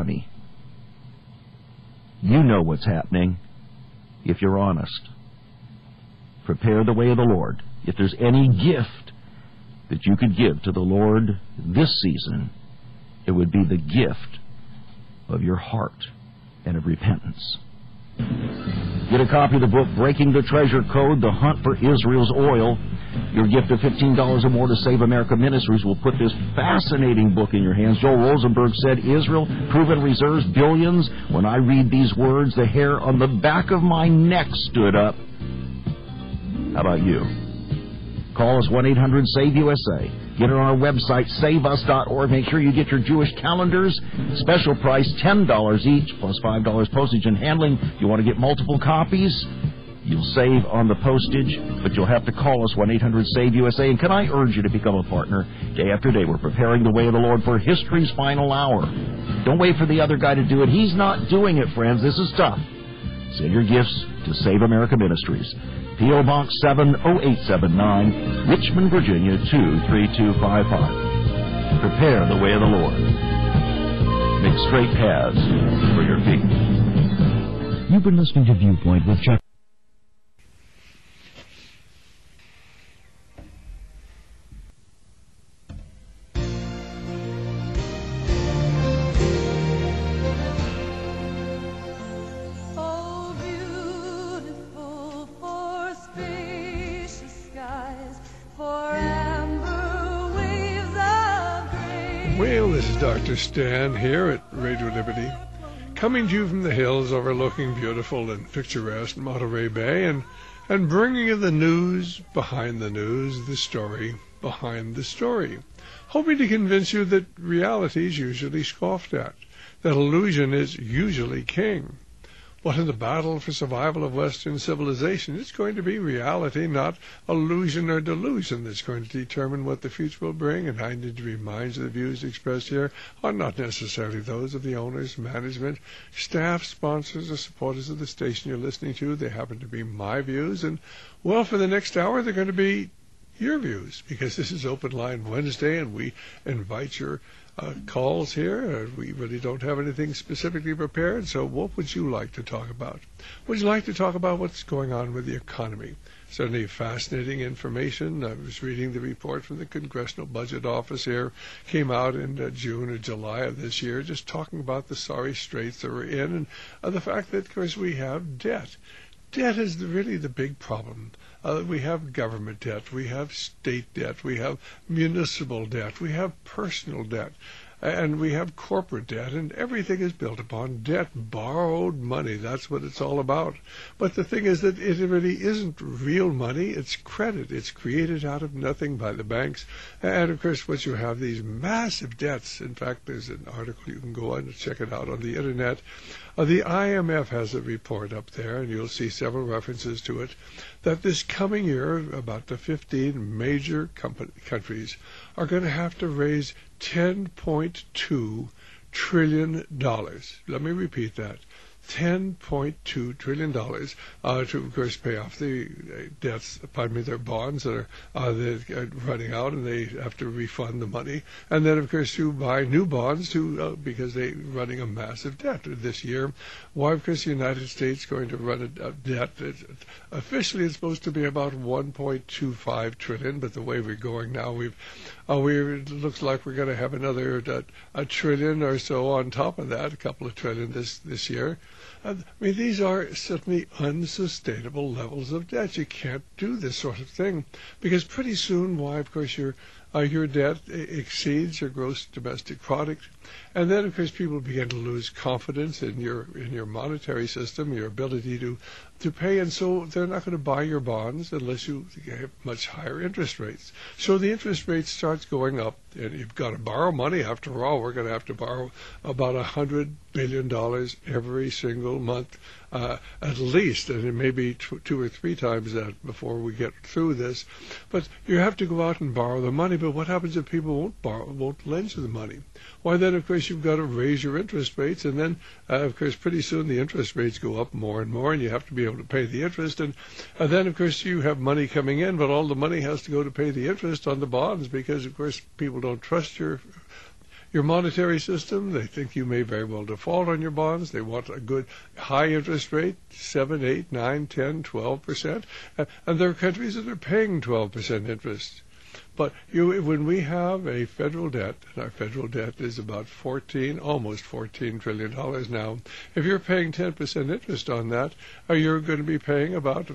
economy. You know what's happening if you're honest. Prepare the way of the Lord. If there's any gift that you could give to the Lord this season, it would be the gift of your heart and of repentance. Get a copy of the book, Breaking the Treasure Code, The Hunt for Israel's Oil. Your gift of $15 or more to Save America Ministries will put this fascinating book in your hands. Joel Rosenberg said, Israel, proven reserves, billions. When I read these words, the hair on the back of my neck stood up. How about you? Call us 1-800-SAVE-USA. Get on our website, saveus.org. Make sure you get your Jewish calendars. Special price, $10 each, plus $5 postage and handling. You want to get multiple copies? You'll save on the postage, but you'll have to call us, 1-800-SAVE-USA. And can I urge you to become a partner? Day after day, we're preparing the way of the Lord for history's final hour. Don't wait for the other guy to do it. He's not doing it, friends. This is tough. Send your gifts to Save America Ministries. P.O. Box 70879, Richmond, Virginia 23255. Prepare the way of the Lord. Make straight paths for your feet. You've been listening to Viewpoint with Chuck. Dr. Stan here at Radio Liberty, coming to you from the hills overlooking beautiful and picturesque Monterey Bay, and bringing you the news behind the news, the story behind the story, hoping to convince you that reality is usually scoffed at, that illusion is usually king. But in the battle for survival of Western civilization, it's going to be reality, not illusion or delusion, that's going to determine what the future will bring. And I need to remind you the views expressed here are not necessarily those of the owners, management, staff, sponsors, or supporters of the station you're listening to. They happen to be my views. And, well, for the next hour, they're going to be your views, because this is Open Line Wednesday, and we invite your calls here. We really don't have anything specifically prepared, so what would you like to talk about? Would you like to talk about what's going on with the economy? Certainly fascinating information. I was reading the report from the Congressional Budget Office here, came out in June or July of this year, just talking about the sorry straits that we're in, and the fact that, of course, we have debt. Debt is really the big problem. We have government debt, we have state debt, we have municipal debt, we have personal debt, and we have corporate debt, and everything is built upon debt, borrowed money. That's what it's all about. But the thing is that it really isn't real money. It's credit. It's created out of nothing by the banks. And, of course, what you have, these massive debts. In fact, there's an article, you can go on and check it out on the Internet. The IMF has a report up there, and you'll see several references to it, that this coming year, about the 15 major countries are going to have to raise $10.2 trillion. Let me repeat that. $10.2 trillion to, of course, pay off the debts, their bonds that are they're running out, and they have to refund the money. And then, of course, to buy new bonds because they're running a massive debt this year. Why? Because the United States is going to run a debt that officially it's supposed to be about $1.25 trillion, but the way we're going now, it looks like we're going to have another a trillion or so on top of that, a couple of trillion this year. I mean, these are certainly unsustainable levels of debt. You can't do this sort of thing, because pretty soon, of course, your debt exceeds your gross domestic product, and then, of course, people begin to lose confidence in your monetary system, your ability to pay, and so they're not going to buy your bonds unless you have much higher interest rates. So the interest rate starts going up, and you've got to borrow money. After all, we're going to have to borrow about $100 billion every single month, at least, and it may be 2 or 3 times that before we get through this. But you have to go out and borrow the money. But what happens if people won't lend you the money? Why, then, of course, you've got to raise your interest rates, and then, of course, pretty soon the interest rates go up more and more, and you have to be able to pay the interest. And then, of course, you have money coming in, but all the money has to go to pay the interest on the bonds, because, of course, people don't trust your your monetary system. They think you may very well default on your bonds. They want a good high interest rate, 7, 8, 9, 10, 12%. And there are countries that are paying 12% interest. But when we have a federal debt, and our federal debt is about almost $14 trillion now, if you're paying 10% interest on that, you're going to be paying about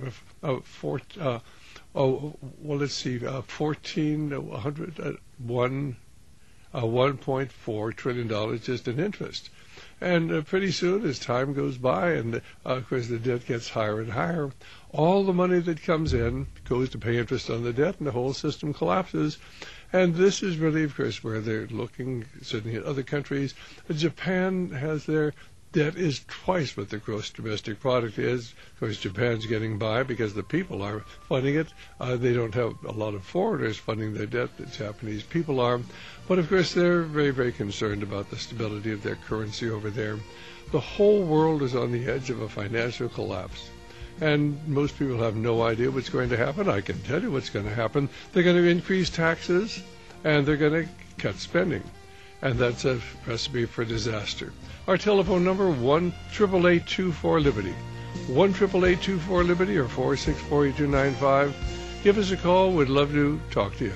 $1.4 trillion just in interest. And pretty soon, as time goes by, and of course the debt gets higher and higher, all the money that comes in goes to pay interest on the debt, and the whole system collapses. And this is really, of course, where they're looking, certainly at other countries. Japan has their debt is twice what the gross domestic product is. Of course, Japan's getting by because the people are funding it. They don't have a lot of foreigners funding their debt. The Japanese people are. But, of course, they're very, very concerned about the stability of their currency over there. The whole world is on the edge of a financial collapse. And most people have no idea what's going to happen. I can tell you what's going to happen. They're going to increase taxes, and they're going to cut spending. And that's a recipe for disaster. Our telephone number, 1-888-24-LIBERTY. 1-888-24-LIBERTY or 464-8295. Give us a call. We'd love to talk to you.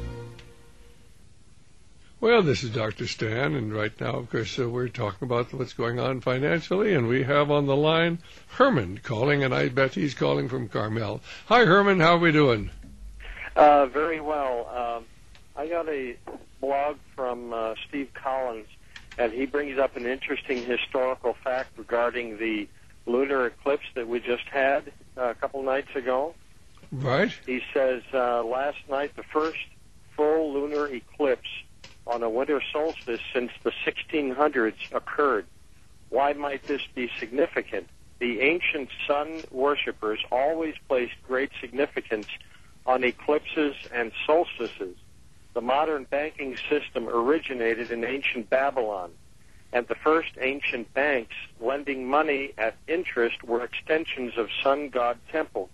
Well, this is Dr. Stan, and right now, of course, we're talking about what's going on financially, and we have on the line Herman calling, and I bet he's calling from Carmel. Hi, Herman. How are we doing? Very well. I got a blog from Steve Collins, and he brings up an interesting historical fact regarding the lunar eclipse that we just had a couple nights ago. Right. He says last night the first full lunar eclipse on a winter solstice since the 1600s occurred. Why might this be significant? The ancient sun worshippers always placed great significance on eclipses and solstices. The modern banking system originated in ancient Babylon, and the first ancient banks lending money at interest were extensions of sun god temples.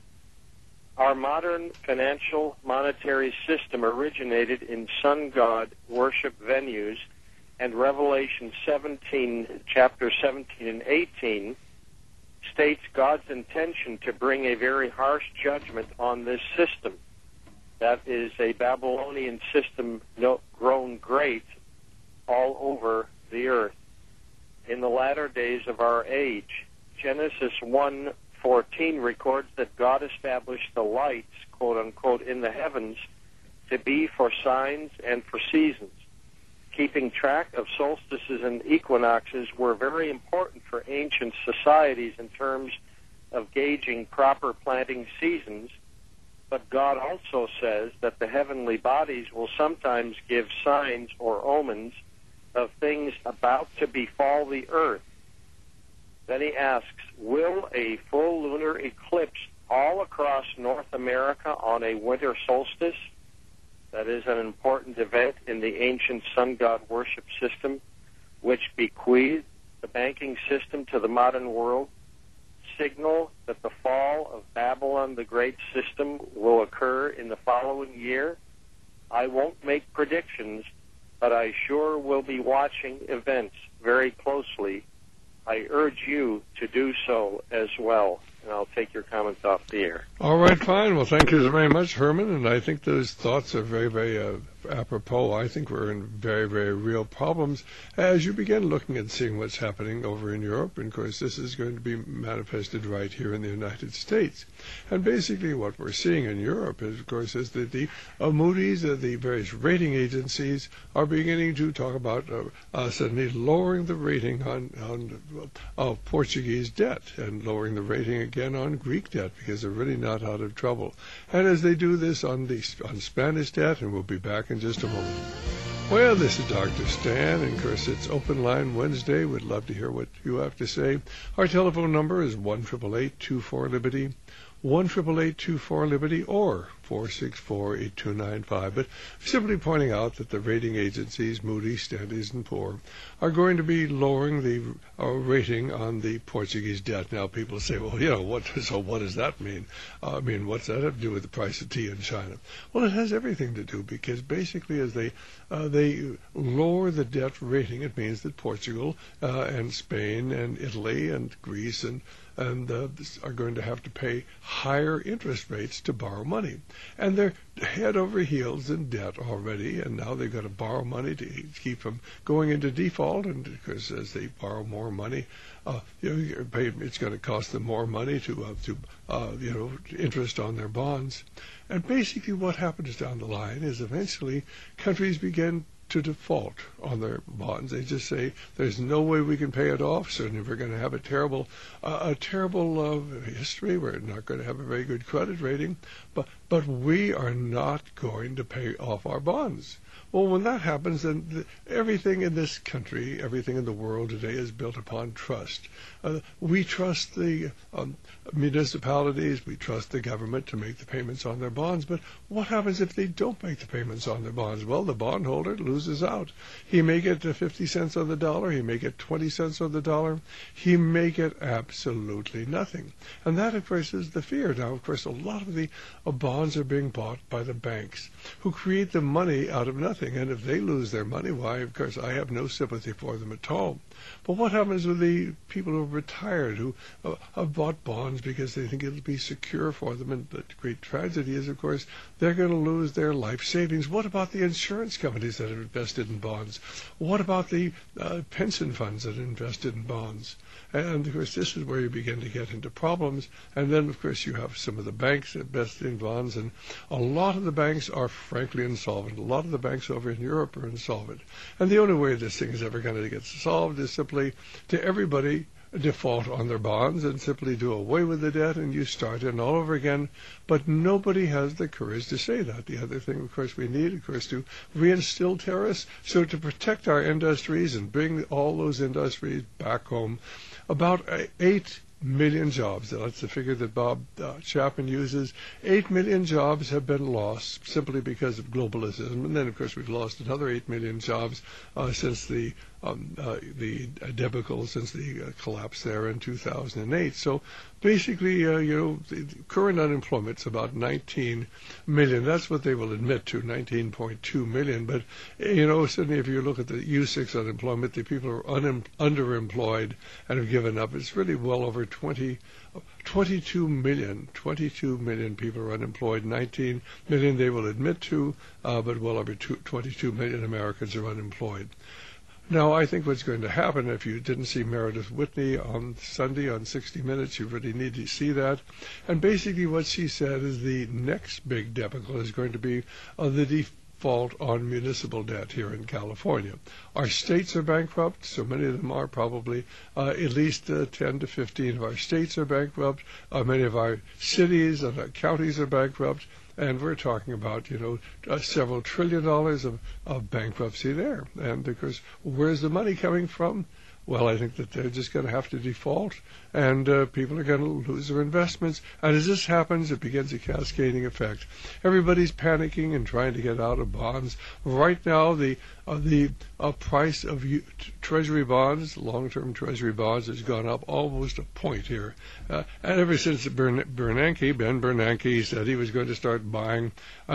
Our modern financial monetary system originated in sun god worship venues, and Revelation 17, chapter 17 and 18, states God's intention to bring a very harsh judgment on this system. That is a Babylonian system grown great all over the earth. In the latter days of our age, Genesis 1:14 records that God established the lights, quote-unquote, in the heavens to be for signs and for seasons. Keeping track of solstices and equinoxes were very important for ancient societies in terms of gauging proper planting seasons, but God also says that the heavenly bodies will sometimes give signs or omens of things about to befall the earth. Then he asks, will a full lunar eclipse all across North America on a winter solstice, that is an important event in the ancient sun god worship system, which bequeathed the banking system to the modern world, signal that the fall of Babylon the Great system will occur in the following year? I won't make predictions, but I sure will be watching events very closely. I urge you to do so as well, and I'll take your comments off the air. All right, fine. Well, thank you very much, Herman, and I think those thoughts are very, very apropos. I think we're in very, very real problems as you begin looking and seeing what's happening over in Europe. And, of course, this is going to be manifested right here in the United States. And basically what we're seeing in Europe, is, of course, is that the Moody's, the various rating agencies are beginning to talk about suddenly lowering the rating on Portuguese debt and lowering the rating again on Greek debt because they're really not out of trouble. And as they do this on Spanish debt, and we'll be back in just a moment. Well, this is Dr. Stan, and of course it's Open Line Wednesday. We'd love to hear what you have to say. Our telephone number is 1-888-24-LIBERTY, 1-888-24-LIBERTY, or 464-8295. But simply pointing out that the rating agencies, Moody's, Standard & Poor's, are going to be lowering the rating on the Portuguese debt. Now, people say, well, what does that mean? What's that have to do with the price of tea in China? Well, it has everything to do, because basically as they lower the debt rating, it means that Portugal and Spain and Italy and Greece and are going to have to pay higher interest rates to borrow money. And they're head over heels in debt already, and now they've got to borrow money to keep from going into default. And because as they borrow more money, it's going to cost them more money to interest on their bonds. And basically what happens down the line is eventually countries begin to default on their bonds. They just say there's no way we can pay it off. Certainly we're going to have a terrible history. We're not going to have a very good credit rating, but we are not going to pay off our bonds. Well, when that happens, then everything in this country, everything in the world today is built upon trust. We trust the municipalities, we trust the government to make the payments on their bonds, but what happens if they don't make the payments on their bonds? Well, the bondholder loses out. He may get 50 cents on the dollar, he may get 20 cents on the dollar, he may get absolutely nothing. And that, of course, is the fear. Now, of course, a lot of the bonds are being bought by the banks, who create the money out of nothing. And if they lose their money, why, of course, I have no sympathy for them at all. But what happens with the people who are retired, who have bought bonds because they think it'll be secure for them? And the great tragedy is, of course, they're going to lose their life savings. What about the insurance companies that have invested in bonds? What about the pension funds that invested in bonds? And, of course, this is where you begin to get into problems. And then, of course, you have some of the banks invested in bonds, and a lot of the banks are frankly insolvent. A lot of the banks over in Europe are insolvent. And the only way this thing is ever going to get solved is simply to everybody default on their bonds and simply do away with the debt, and you start in all over again. But nobody has the courage to say that. The other thing, of course, we need, of course, to reinstill tariffs, so to protect our industries and bring all those industries back home. About 8 million jobs, that's the figure that Bob Chapman uses. 8 million jobs have been lost simply because of globalism. And then, of course, we've lost another 8 million jobs since the debacle, since the collapse there in 2008. So basically, the current unemployment's about 19 million. That's what they will admit to, 19.2 million. But, certainly if you look at the U6 unemployment, the people who are underemployed and have given up, it's really well over 22 million people are unemployed. 19 million they will admit to, but well over 22 million Americans are unemployed. Now, I think what's going to happen, if you didn't see Meredith Whitney on Sunday on 60 Minutes, you really need to see that. And basically what she said is the next big debacle is going to be the default on municipal debt here in California. Our states are bankrupt, so many of them are probably. At least 10 to 15 of our states are bankrupt. Many of our cities and our counties are bankrupt. And we're talking about, several $1 trillion of bankruptcy there. And, of course, where's the money coming from? Well, I think that they're just going to have to default, and people are going to lose their investments. And as this happens, it begins a cascading effect. Everybody's panicking and trying to get out of bonds. Right now, the price of Treasury bonds, long-term Treasury bonds, has gone up almost a point here. And ever since Ben Bernanke said he was going to start buying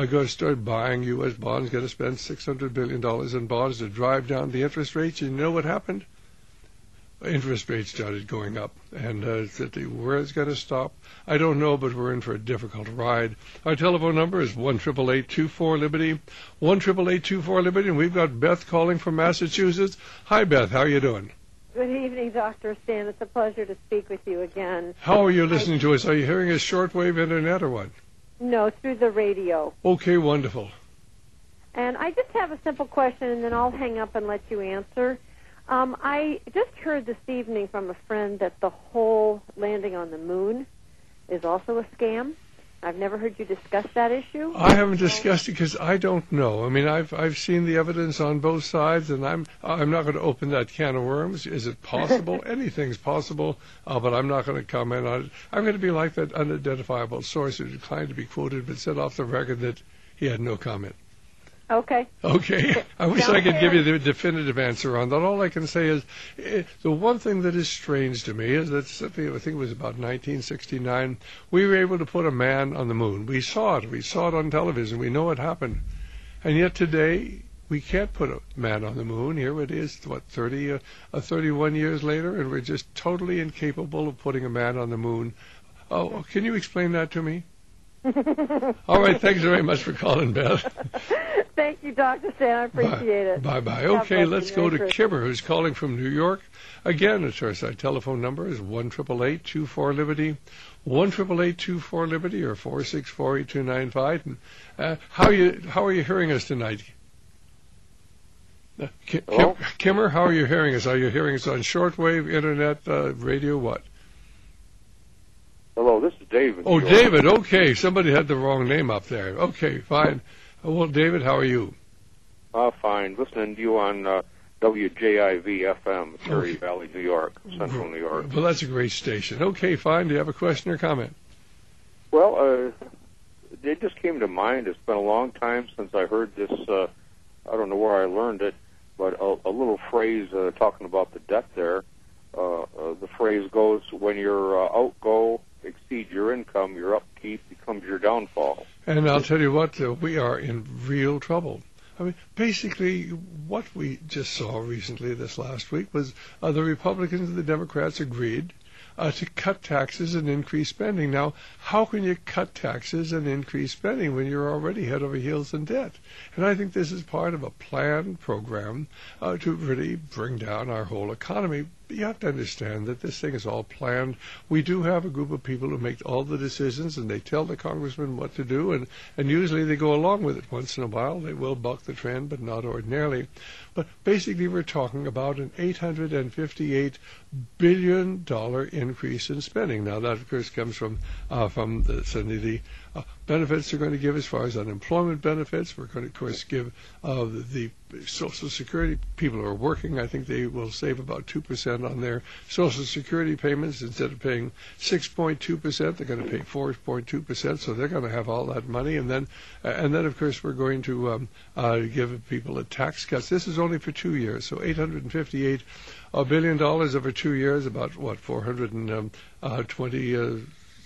U.S. bonds, going to spend $600 billion in bonds to drive down the interest rates. And you know what happened? Interest rates started going up, and where it's going to stop, I don't know, but we're in for a difficult ride. Our telephone number is 1-888-24-LIBERTY, 1-888-24-LIBERTY, and we've got Beth calling from Massachusetts. Hi, Beth. How are you doing? Good evening, Dr. Stan. It's a pleasure to speak with you again. How are you listening to us? Are you hearing us shortwave internet or what? No, through the radio. Okay, wonderful. And I just have a simple question, and then I'll hang up and let you answer. I just heard this evening from a friend that the whole landing on the moon is also a scam. I've never heard you discuss that issue. I haven't discussed it because I don't know. I mean, I've seen the evidence on both sides, and I'm not going to open that can of worms. Is it possible? Anything's possible, but I'm not going to comment on it. I'm going to be like that unidentifiable source who declined to be quoted but said off the record that he had no comment. Okay. Okay. I wish I could give you the definitive answer on that. All I can say is the one thing that is strange to me is that I think it was about 1969, we were able to put a man on the moon. We saw it. We saw it on television. We know it happened. And yet today, we can't put a man on the moon. Here it is, 31 years later, and we're just totally incapable of putting a man on the moon. Oh, can you explain that to me? All right, thanks very much for calling, Beth. Thank you, Dr. Stan. I appreciate it. Bye-bye. Okay, let's go to Kimmer, who's calling from New York. Again, our telephone number is 1-888-24-LIBERTY, 1-888-24-LIBERTY, or 464-8295. How are you hearing us tonight? Kimmer, how are you hearing us? Are you hearing us on shortwave, internet, radio, what? Hello, this is David. Oh, David, okay. Somebody had the wrong name up there. Okay, fine. Well, David, how are you? Fine. Listening to you on WJIV-FM, Cherry Valley, New York, Central New York. Well, that's a great station. Okay, fine. Do you have a question or comment? Well, it just came to mind. It's been a long time since I heard this. I don't know where I learned it, but a little phrase talking about the debt there. The phrase goes, when your outgo exceeds your income, your upkeep becomes your downfall. And I'll tell you what, we are in real trouble. I mean, basically, what we just saw recently this last week was the Republicans and the Democrats agreed to cut taxes and increase spending. Now, how can you cut taxes and increase spending when you're already head over heels in debt? And I think this is part of a planned program to really bring down our whole economy. But you have to understand that this thing is all planned. We do have a group of people who make all the decisions, and they tell the congressman what to do, and usually they go along with it. Once in a while, they will buck the trend, but not ordinarily. But basically, we're talking about an $858 billion increase in spending. Now, that, of course, comes from the benefits they're going to give as far as unemployment benefits. We're going to, of course, give the Social Security people who are working. I think they will save about 2% on their Social Security payments. Instead of paying 6.2%, they're going to pay 4.2%. So they're going to have all that money. And then, of course, we're going to give people a tax cut. This is only for 2 years. So $858 billion over 2 years, about what, 420.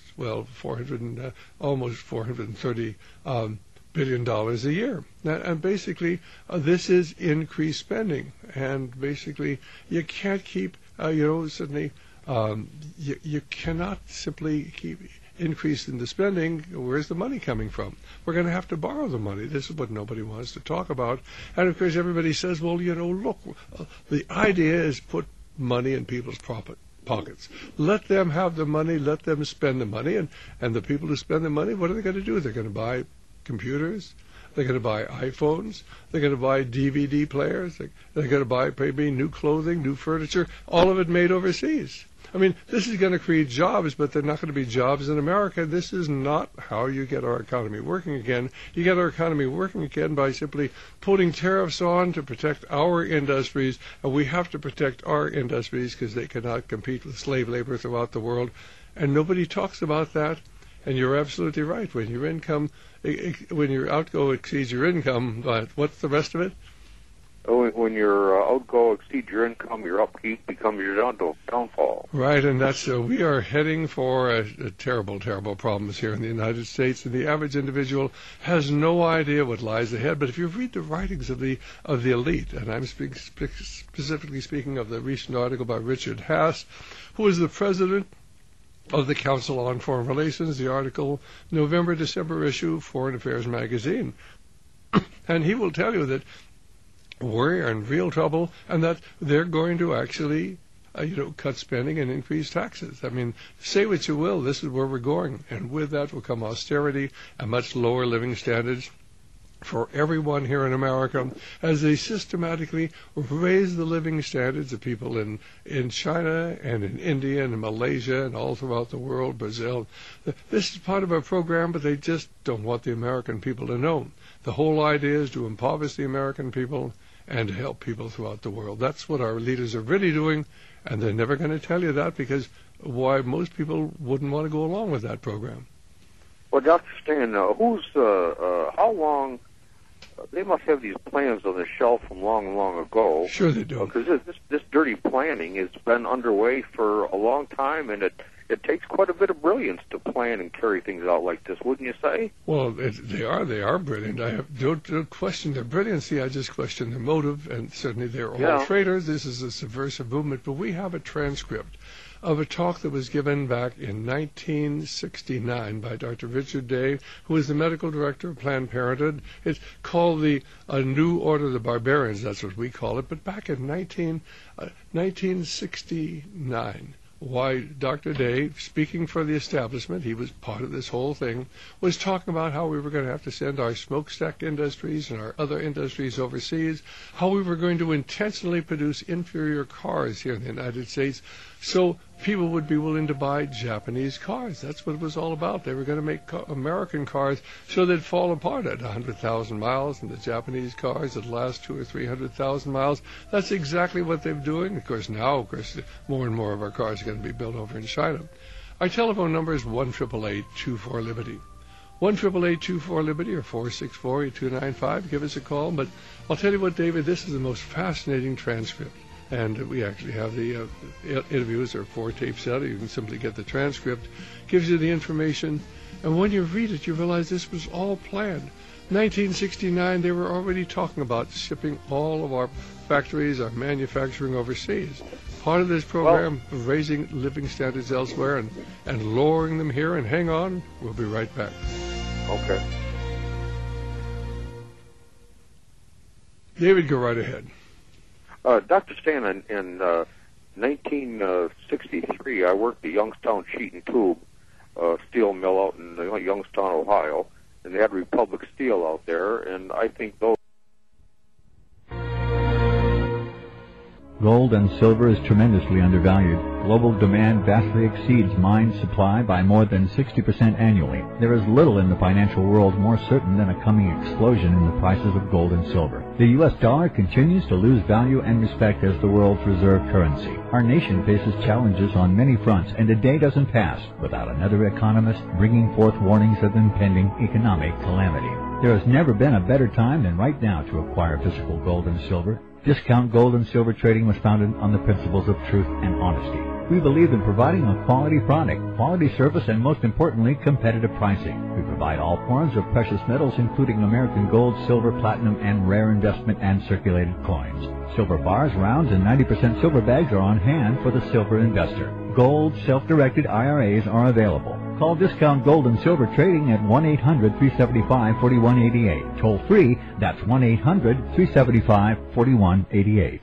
Almost $430 billion a year. And basically, this is increased spending. And basically, you can't keep, suddenly, you cannot simply keep increasing the spending. Where's the money coming from? We're going to have to borrow the money. This is what nobody wants to talk about. And, of course, everybody says, well, look, the idea is put money in people's pockets. Let them have the money, let them spend the money, and the people who spend the money, what are they going to do? They're going to buy computers, they're going to buy iPhones, they're going to buy DVD players, they're going to buy maybe new clothing, new furniture, all of it made overseas. I mean, this is going to create jobs, but they're not going to be jobs in America. This is not how you get our economy working again. You get our economy working again by simply putting tariffs on to protect our industries, and we have to protect our industries because they cannot compete with slave labor throughout the world. And nobody talks about that. And you're absolutely right. When your outgo exceeds your income, what's the rest of it? When your outgo exceeds your income, your upkeep becomes your downfall. Right, and that's we are heading for a terrible, terrible problems here in the United States, and the average individual has no idea what lies ahead. But if you read the writings of the elite, and I'm specifically speaking of the recent article by Richard Haass, who is the president of the Council on Foreign Relations, the article November-December issue, Foreign Affairs magazine, and he will tell you that we're in real trouble, and that they're going to actually, cut spending and increase taxes. I mean, say what you will, this is where we're going, and with that will come austerity and much lower living standards. for everyone here in America as they systematically raise the living standards of people in China and in India and in Malaysia and all throughout the world, Brazil. This is part of our program, but they just don't want the American people to know. The whole idea is to impoverish the American people and to help people throughout the world. That's what our leaders are really doing, and they're never going to tell you that because why most people wouldn't want to go along with that program. Well, Dr. Stan, how long? They must have these plans on the shelf from long, long ago. Sure they do. Because this dirty planning has been underway for a long time, and it takes quite a bit of brilliance to plan and carry things out like this, wouldn't you say? Well, they are brilliant. Don't question their brilliancy. I just question their motive, and certainly they're all traitors. This is a subversive movement, but we have a transcript of a talk that was given back in 1969 by Dr. Richard Day, who was the medical director of Planned Parenthood. It's called A New Order of the Barbarians, that's what we call it. But back in 1969, why Dr. Day, speaking for the establishment, he was part of this whole thing, was talking about how we were going to have to send our smokestack industries and our other industries overseas, how we were going to intentionally produce inferior cars here in the United States so people would be willing to buy Japanese cars. That's what it was all about. They were going to make American cars so they'd fall apart at 100,000 miles, and the Japanese cars would last 200,000 or 300,000 miles. That's exactly what they're doing. Of course, now, more and more of our cars are going to be built over in China. Our telephone number is 1-888-24-LIBERTY. 1-888-24-LIBERTY or 464-8295. Give us a call. But I'll tell you what, David, this is the most fascinating transcript. And we actually have the interviews. There are 4 tapes out. You can simply get the transcript. Gives you the information. And when you read it, you realize this was all planned. 1969, they were already talking about shipping all of our factories, our manufacturing overseas. Part of this program, raising living standards elsewhere and lowering them here. And hang on, we'll be right back. Okay. David, go right ahead. Dr. Stan, in 1963, I worked at Youngstown Sheet and Tube steel mill out in Youngstown, Ohio, and they had Republic Steel out there, and I think those... Gold and silver is tremendously undervalued. Global demand vastly exceeds mine supply by more than 60% annually. There is little in the financial world more certain than a coming explosion in the prices of gold and silver. The U.S. dollar continues to lose value and respect as the world's reserve currency. Our nation faces challenges on many fronts, and a day doesn't pass without another economist bringing forth warnings of impending economic calamity. There has never been a better time than right now to acquire physical gold and silver. Discount Gold and Silver Trading was founded on the principles of truth and honesty. We believe in providing a quality product, quality service, and most importantly, competitive pricing. We provide all forms of precious metals, including American gold, silver, platinum, and rare investment and circulated coins. Silver bars, rounds, and 90% silver bags are on hand for the silver investor. Gold, self-directed IRAs are available. Call Discount Gold and Silver Trading at 1-800-375-4188. Toll free, that's 1-800-375-4188.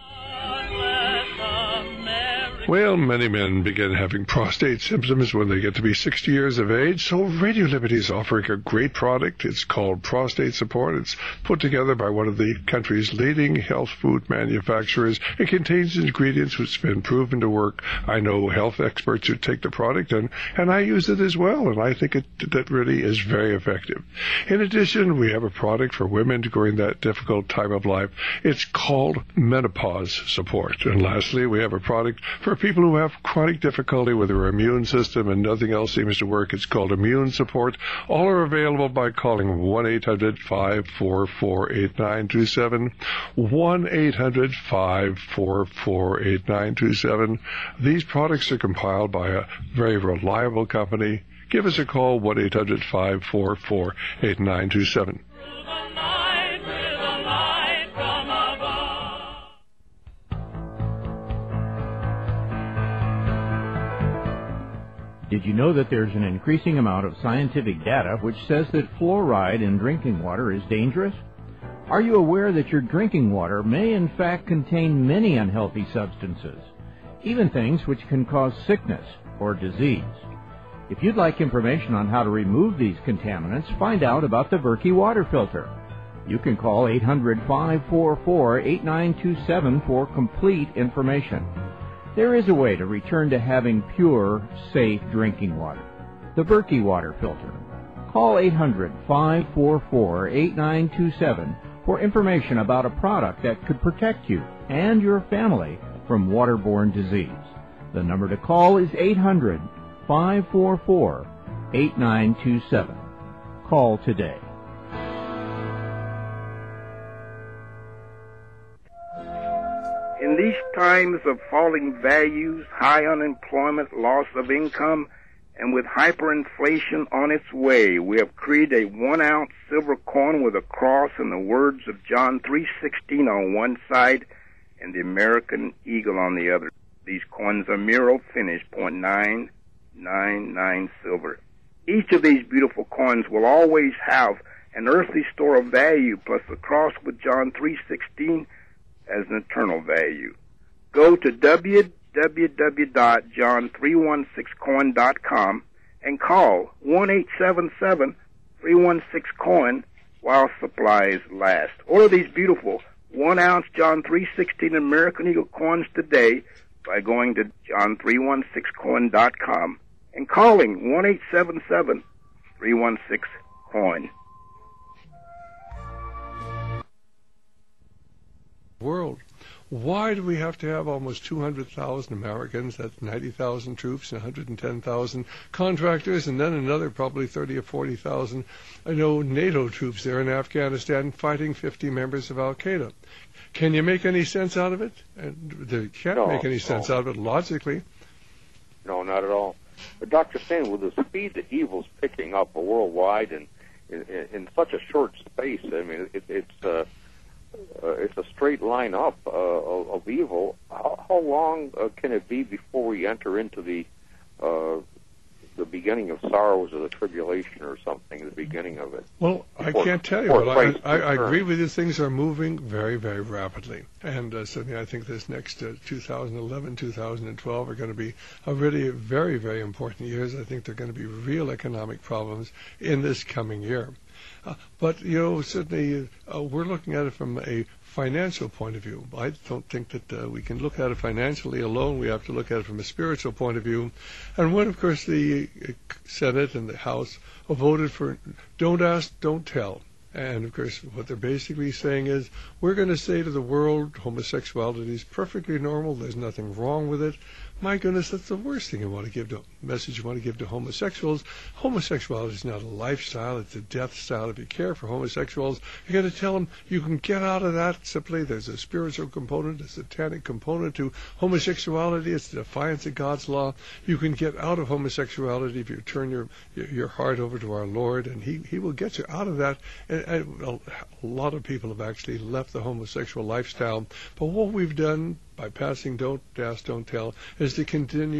Well, many men begin having prostate symptoms when they get to be 60 years of age, so Radio Liberty is offering a great product. It's called Prostate Support. It's put together by one of the country's leading health food manufacturers. It contains ingredients which have been proven to work. I know health experts who take the product, and I use it as well, and I think that really is very effective. In addition, we have a product for women during that difficult time of life. It's called Menopause Support. And lastly, we have a product for people who have chronic difficulty with their immune system and nothing else seems to work. It's called Immune Support. All are available by calling 1-800-544-8927, 1-800-544-8927. These products are compiled by a very reliable company. Give us a call, 1-800-544-8927. Did you know that there's an increasing amount of scientific data which says that fluoride in drinking water is dangerous? Are you aware that your drinking water may in fact contain many unhealthy substances, even things which can cause sickness or disease? If you'd like information on how to remove these contaminants, find out about the Berkey water filter. You can call 800-544-8927 for complete information. There is a way to return to having pure, safe drinking water. The Berkey water filter. Call 800-544-8927 for information about a product that could protect you and your family from waterborne disease. The number to call is 800-544-8927. Call today. In these times of falling values, high unemployment, loss of income, and with hyperinflation on its way, we have created a 1-ounce silver coin with a cross and the words of John 3:16 on one side and the American eagle on the other. These coins are Miro finish, .999 silver. Each of these beautiful coins will always have an earthly store of value plus the cross with John 3:16 as an eternal value. Go to www.john316coin.com and call 1-877-316-COIN while supplies last. Order these beautiful 1-ounce John 3:16 American Eagle coins today by going to john316coin.com and calling 1-877-316-COIN. World. Why do we have to have almost 200,000 Americans, that's 90,000 troops and 110,000 contractors, and then another probably 30 or 40,000, NATO troops there in Afghanistan fighting 50 members of Al-Qaeda? Can you make any sense out of it? You can't make any sense out of it logically. No, not at all. But Dr. Stan, with the speed that evil's picking up worldwide and in such a short space, I mean, it's a straight line up of evil. How long can it be before we enter into the beginning of sorrows or the tribulation or something, the beginning of it? Well, I can't tell you, but I agree with you. Things are moving very, very rapidly. And certainly I think this next 2011, 2012 are going to be really very, very important years. I think there are going to be real economic problems in this coming year. But, certainly we're looking at it from a financial point of view. I don't think that we can look at it financially alone. We have to look at it from a spiritual point of view. And when, of course, the Senate and the House voted for don't ask, don't tell. And, of course, what they're basically saying is we're going to say to the world homosexuality is perfectly normal. There's nothing wrong with it. My goodness, that's the worst thing message you want to give to homosexuals. Homosexuality is not a lifestyle. It's a death style. If you care for homosexuals, you're going to tell them you can get out of that simply. There's a spiritual component, a satanic component to homosexuality. It's the defiance of God's law. You can get out of homosexuality if you turn your heart over to our Lord, and He will get you out of that. And a lot of people have actually left the homosexual lifestyle. But what we've done by passing Don't Ask, Don't Tell is to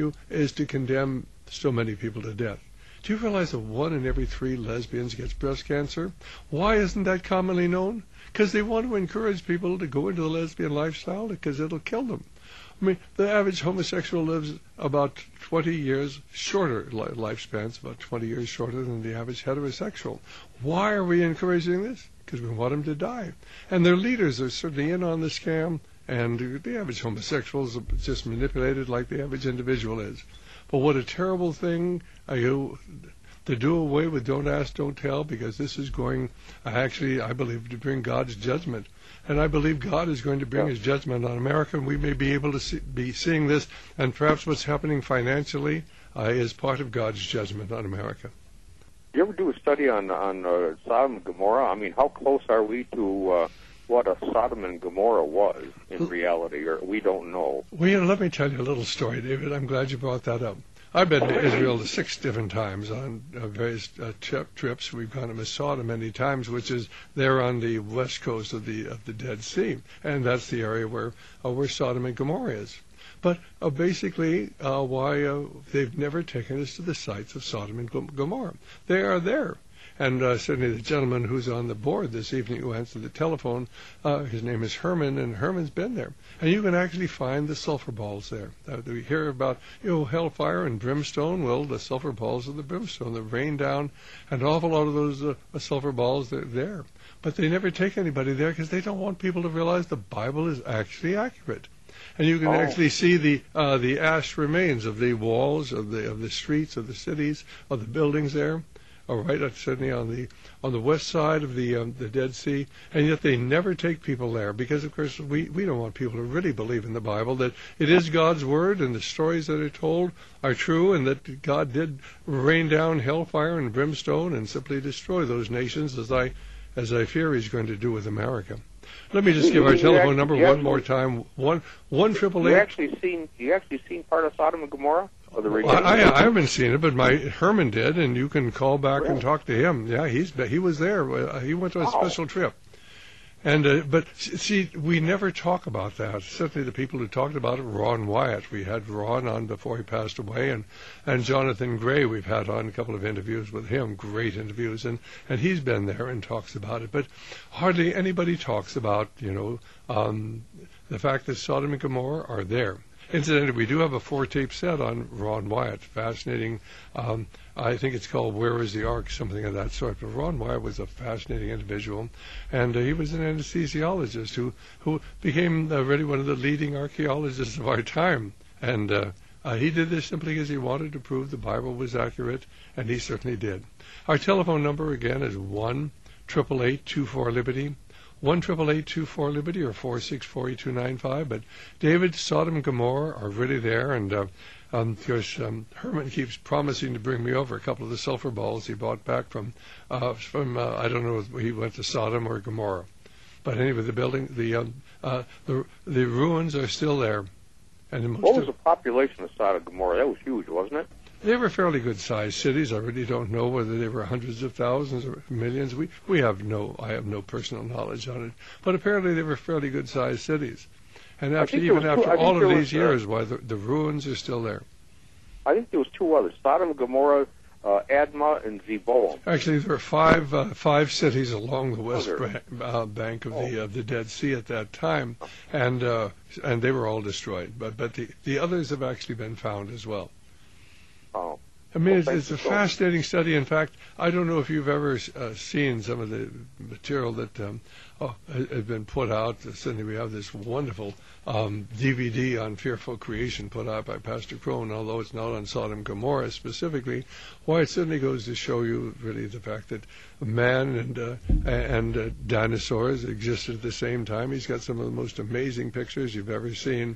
condemn so many people to death. Do you realize that 1 in every 3 lesbians gets breast cancer? Why isn't that commonly known? Because they want to encourage people to go into the lesbian lifestyle because it'll kill them. I mean, the average homosexual lives about 20 years shorter lifespans, about 20 years shorter than the average heterosexual. Why are we encouraging this? Because we want them to die. And their leaders are certainly in on the scam, and the average homosexual is just manipulated like the average individual is. But what a terrible thing to do away with Don't Ask, Don't Tell, because this is going, actually, I believe, to bring God's judgment. And I believe God is going to bring His judgment on America, and we may be able to be seeing this, and perhaps what's happening financially is part of God's judgment on America. You ever do a study on Sodom and Gomorrah? I mean, how close are we to what a Sodom and Gomorrah was in reality, or we don't know? Well, let me tell you a little story, David. I'm glad you brought that up. I've been to Israel 6 different times on various trips. We've gone to Masada many times, which is there on the west coast of the Dead Sea, and that's the area where Sodom and Gomorrah is. But basically, why they've never taken us to the sites of Sodom and Gomorrah. They are there. And certainly the gentleman who's on the board this evening who answered the telephone, his name is Herman, and Herman's been there. And you can actually find the sulfur balls there. We hear about, hellfire and brimstone. Well, the sulfur balls are the brimstone that rain down, and an awful lot of those sulfur balls are there. but they never take anybody there because they don't want people to realize the Bible is actually accurate. And you can actually see the ash remains of the walls of the streets of the cities of the buildings there, right certainly on the west side of the Dead Sea, and yet they never take people there because, of course, we don't want people to really believe in the Bible, that it is God's word and the stories that are told are true, and that God did rain down hellfire and brimstone and simply destroy those nations, as I fear He's going to do with America. Let me just give our telephone number one more time. 1-888. You actually seen part of Sodom and Gomorrah? I haven't seen it, but my Herman did, and you can call back and talk to him. Yeah, he was there. He went on a special trip. And but see, we never talk about that. Certainly, the people who talked about it, Ron Wyatt. We had Ron on before he passed away, and Jonathan Gray. We've had on a couple of interviews with him, great interviews, and he's been there and talks about it. But hardly anybody talks about the fact that Sodom and Gomorrah are there. Incidentally, we do have a 4-tape set on Ron Wyatt. Fascinating. I think it's called Where is the Ark, something of that sort. But Ron Wyatt was a fascinating individual, and he was an anesthesiologist who became really one of the leading archaeologists of our time. And he did this simply because he wanted to prove the Bible was accurate, and he certainly did. Our telephone number, again, is 1-888-24-LIBERTY. 1-888-24-LIBERTY or 464-8295. But David, Sodom and Gomorrah are really there, and of course Herman keeps promising to bring me over a couple of the sulfur balls he bought back from I don't know if he went to Sodom or Gomorrah, but anyway, the building, the ruins are still there. And what was the population of Sodom and Gomorrah? That was huge, wasn't it? They were fairly good-sized cities. I really don't know whether they were hundreds of thousands or millions. I have no personal knowledge on it. But apparently they were fairly good-sized cities. And after all of these years, why the ruins are still there. I think there was 2 others: Sodom and Gomorrah, Admah, and Zeboam. Actually, there were 5 cities along the west bank of the Dead Sea at that time, and they were all destroyed. But the others have actually been found as well. Oh. I mean, it's a fascinating study. In fact, I don't know if you've ever seen some of the material that has been put out. Certainly, we have this wonderful DVD on Fearful Creation put out by Pastor Crone, although it's not on Sodom and Gomorrah specifically. Why, it certainly goes to show you really the fact that man and dinosaurs existed at the same time. He's got some of the most amazing pictures you've ever seen.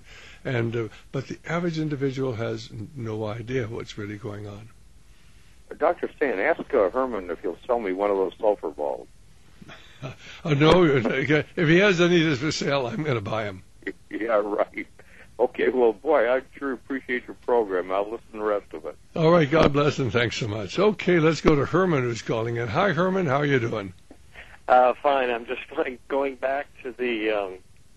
But the average individual has no idea what's really going on. Dr. Stan, ask Herman if he'll sell me one of those sulfur balls. No, if he has any for sale, I'm going to buy them. Yeah, right. Okay, well, boy, I sure appreciate your program. I'll listen to the rest of it. All right, God bless and thanks so much. Okay, let's go to Herman, who's calling in. Hi, Herman, how are you doing? Fine. I'm just going back to the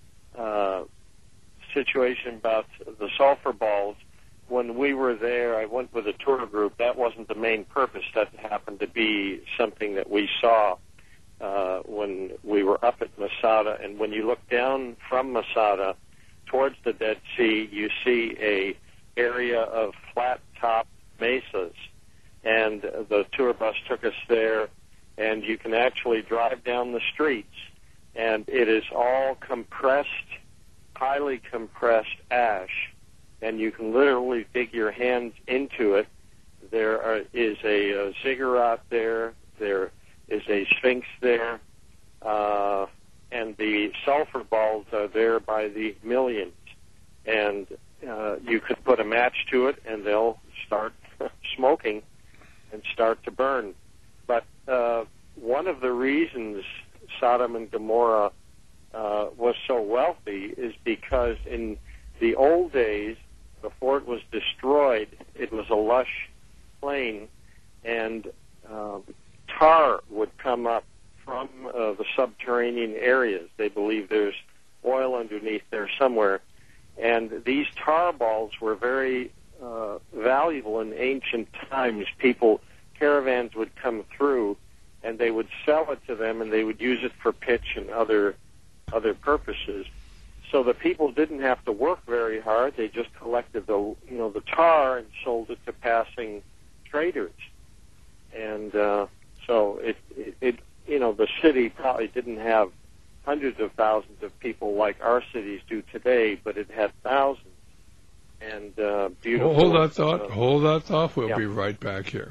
situation about the sulfur balls. When we were there, I went with a tour group. That wasn't the main purpose. That happened to be something that we saw when we were up at Masada. And when you look down from Masada towards the Dead Sea, you see a area of flat-topped mesas. And the tour bus took us there, and you can actually drive down the streets, and it is all compressed, highly compressed ash. And you can literally dig your hands into it. There is a ziggurat there. There is a sphinx there. And the sulfur balls are there by the millions. And you could put a match to it, and they'll start smoking and start to burn. But one of the reasons Sodom and Gomorrah was so wealthy is because in the old days, before it was destroyed, it was a lush plain, and tar would come up from the subterranean areas. They believe there's oil underneath there somewhere. And these tar balls were very valuable in ancient times. Caravans would come through, and they would sell it to them, and they would use it for pitch and other purposes. So the people didn't have to work very hard. They just collected the tar and sold it to passing traders. And so it the city probably didn't have hundreds of thousands of people like our cities do today, but it had thousands. And beautiful. Hold that thought. We'll be right back here.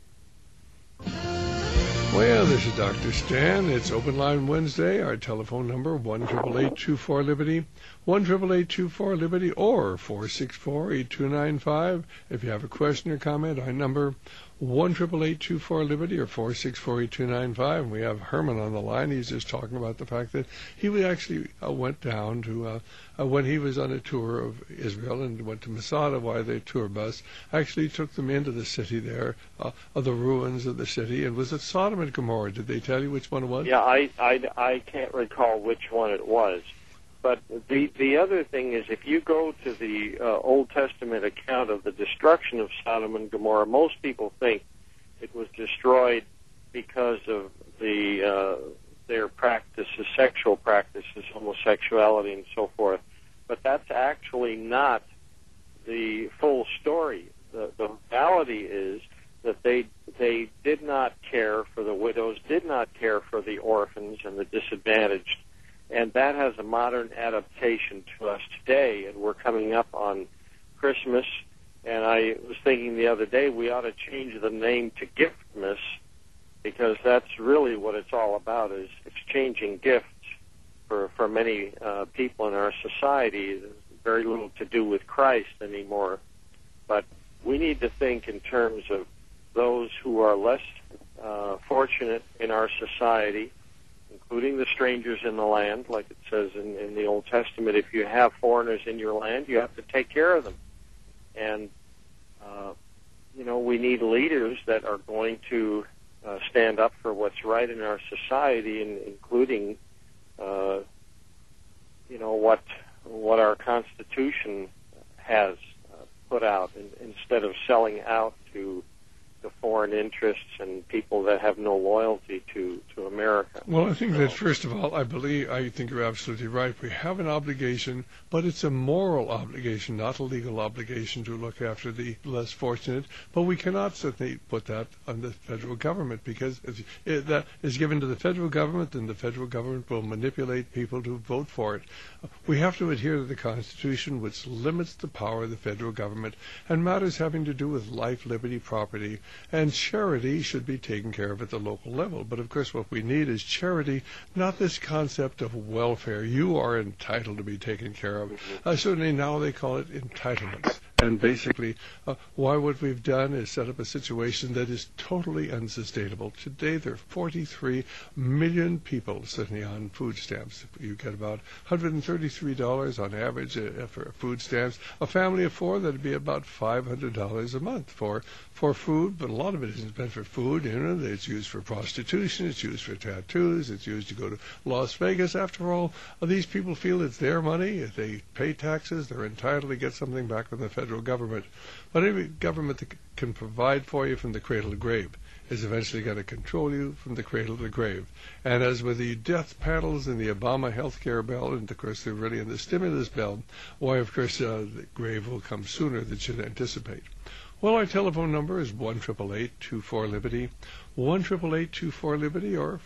Well, this is Dr. Stan. It's Open Line Wednesday. Our telephone number, 1-888-24-LIBERTY, 1-888-24-LIBERTY, or 464-8295. If you have a question or comment, our number, 1-888-24-LIBERTY, or 464-8295. And we have Herman on the line. He's just talking about the fact that he actually went down to, when he was on a tour of Israel and went to Masada, why their tour bus actually took them into the city there, of the ruins of the city. And was it Sodom and Gomorrah? Did they tell you which one it was? Yeah, I can't recall which one it was. But the other thing is, if you go to the Old Testament account of the destruction of Sodom and Gomorrah, most people think it was destroyed because of their practices, sexual practices, homosexuality, and so forth. But that's actually not the full story. The reality is that they did not care for the widows, did not care for the orphans and the disadvantaged. And that has a modern adaptation to us today, and we're coming up on Christmas, and I was thinking the other day we ought to change the name to Giftmas, because that's really what it's all about, is exchanging gifts for many people in our society. There's very little to do with Christ anymore. But we need to think in terms of those who are less fortunate in our society, including the strangers in the land, like it says in the Old Testament. If you have foreigners in your land, you have to take care of them. And, we need leaders that are going to stand up for what's right in our society, and including, what our Constitution has put out, instead of selling out to the foreign interests and people that have no loyalty to America. Well, I think that, first of all, I think you're absolutely right. We have an obligation, but it's a moral obligation, not a legal obligation, to look after the less fortunate. But we cannot certainly put that on the federal government, because if that is given to the federal government, then the federal government will manipulate people to vote for it. We have to adhere to the Constitution, which limits the power of the federal government, and matters having to do with life, liberty, property, and charity should be taken care of at the local level. But of course what we need is charity, not this concept of welfare. You are entitled to be taken care of. Certainly now they call it entitlements. And basically, what we've done is set up a situation that is totally unsustainable. Today, there are 43 million people sitting on food stamps. You get about $133 on average for food stamps. A family of four, that would be about $500 a month for food, but a lot of it isn't spent for food. It's used for prostitution, it's used for tattoos, it's used to go to Las Vegas. After all, these people feel it's their money. If they pay taxes, they're entitled to get something back from the federal government. But every government that can provide for you from the cradle to grave is eventually going to control you from the cradle to the grave. And as with the death panels in the Obama health care bill, and of course they're really in the stimulus bill, why of course the grave will come sooner than should anticipate. Well, our telephone number is 1-888-24-LIBERTY, 1-888-24-LIBERTY, or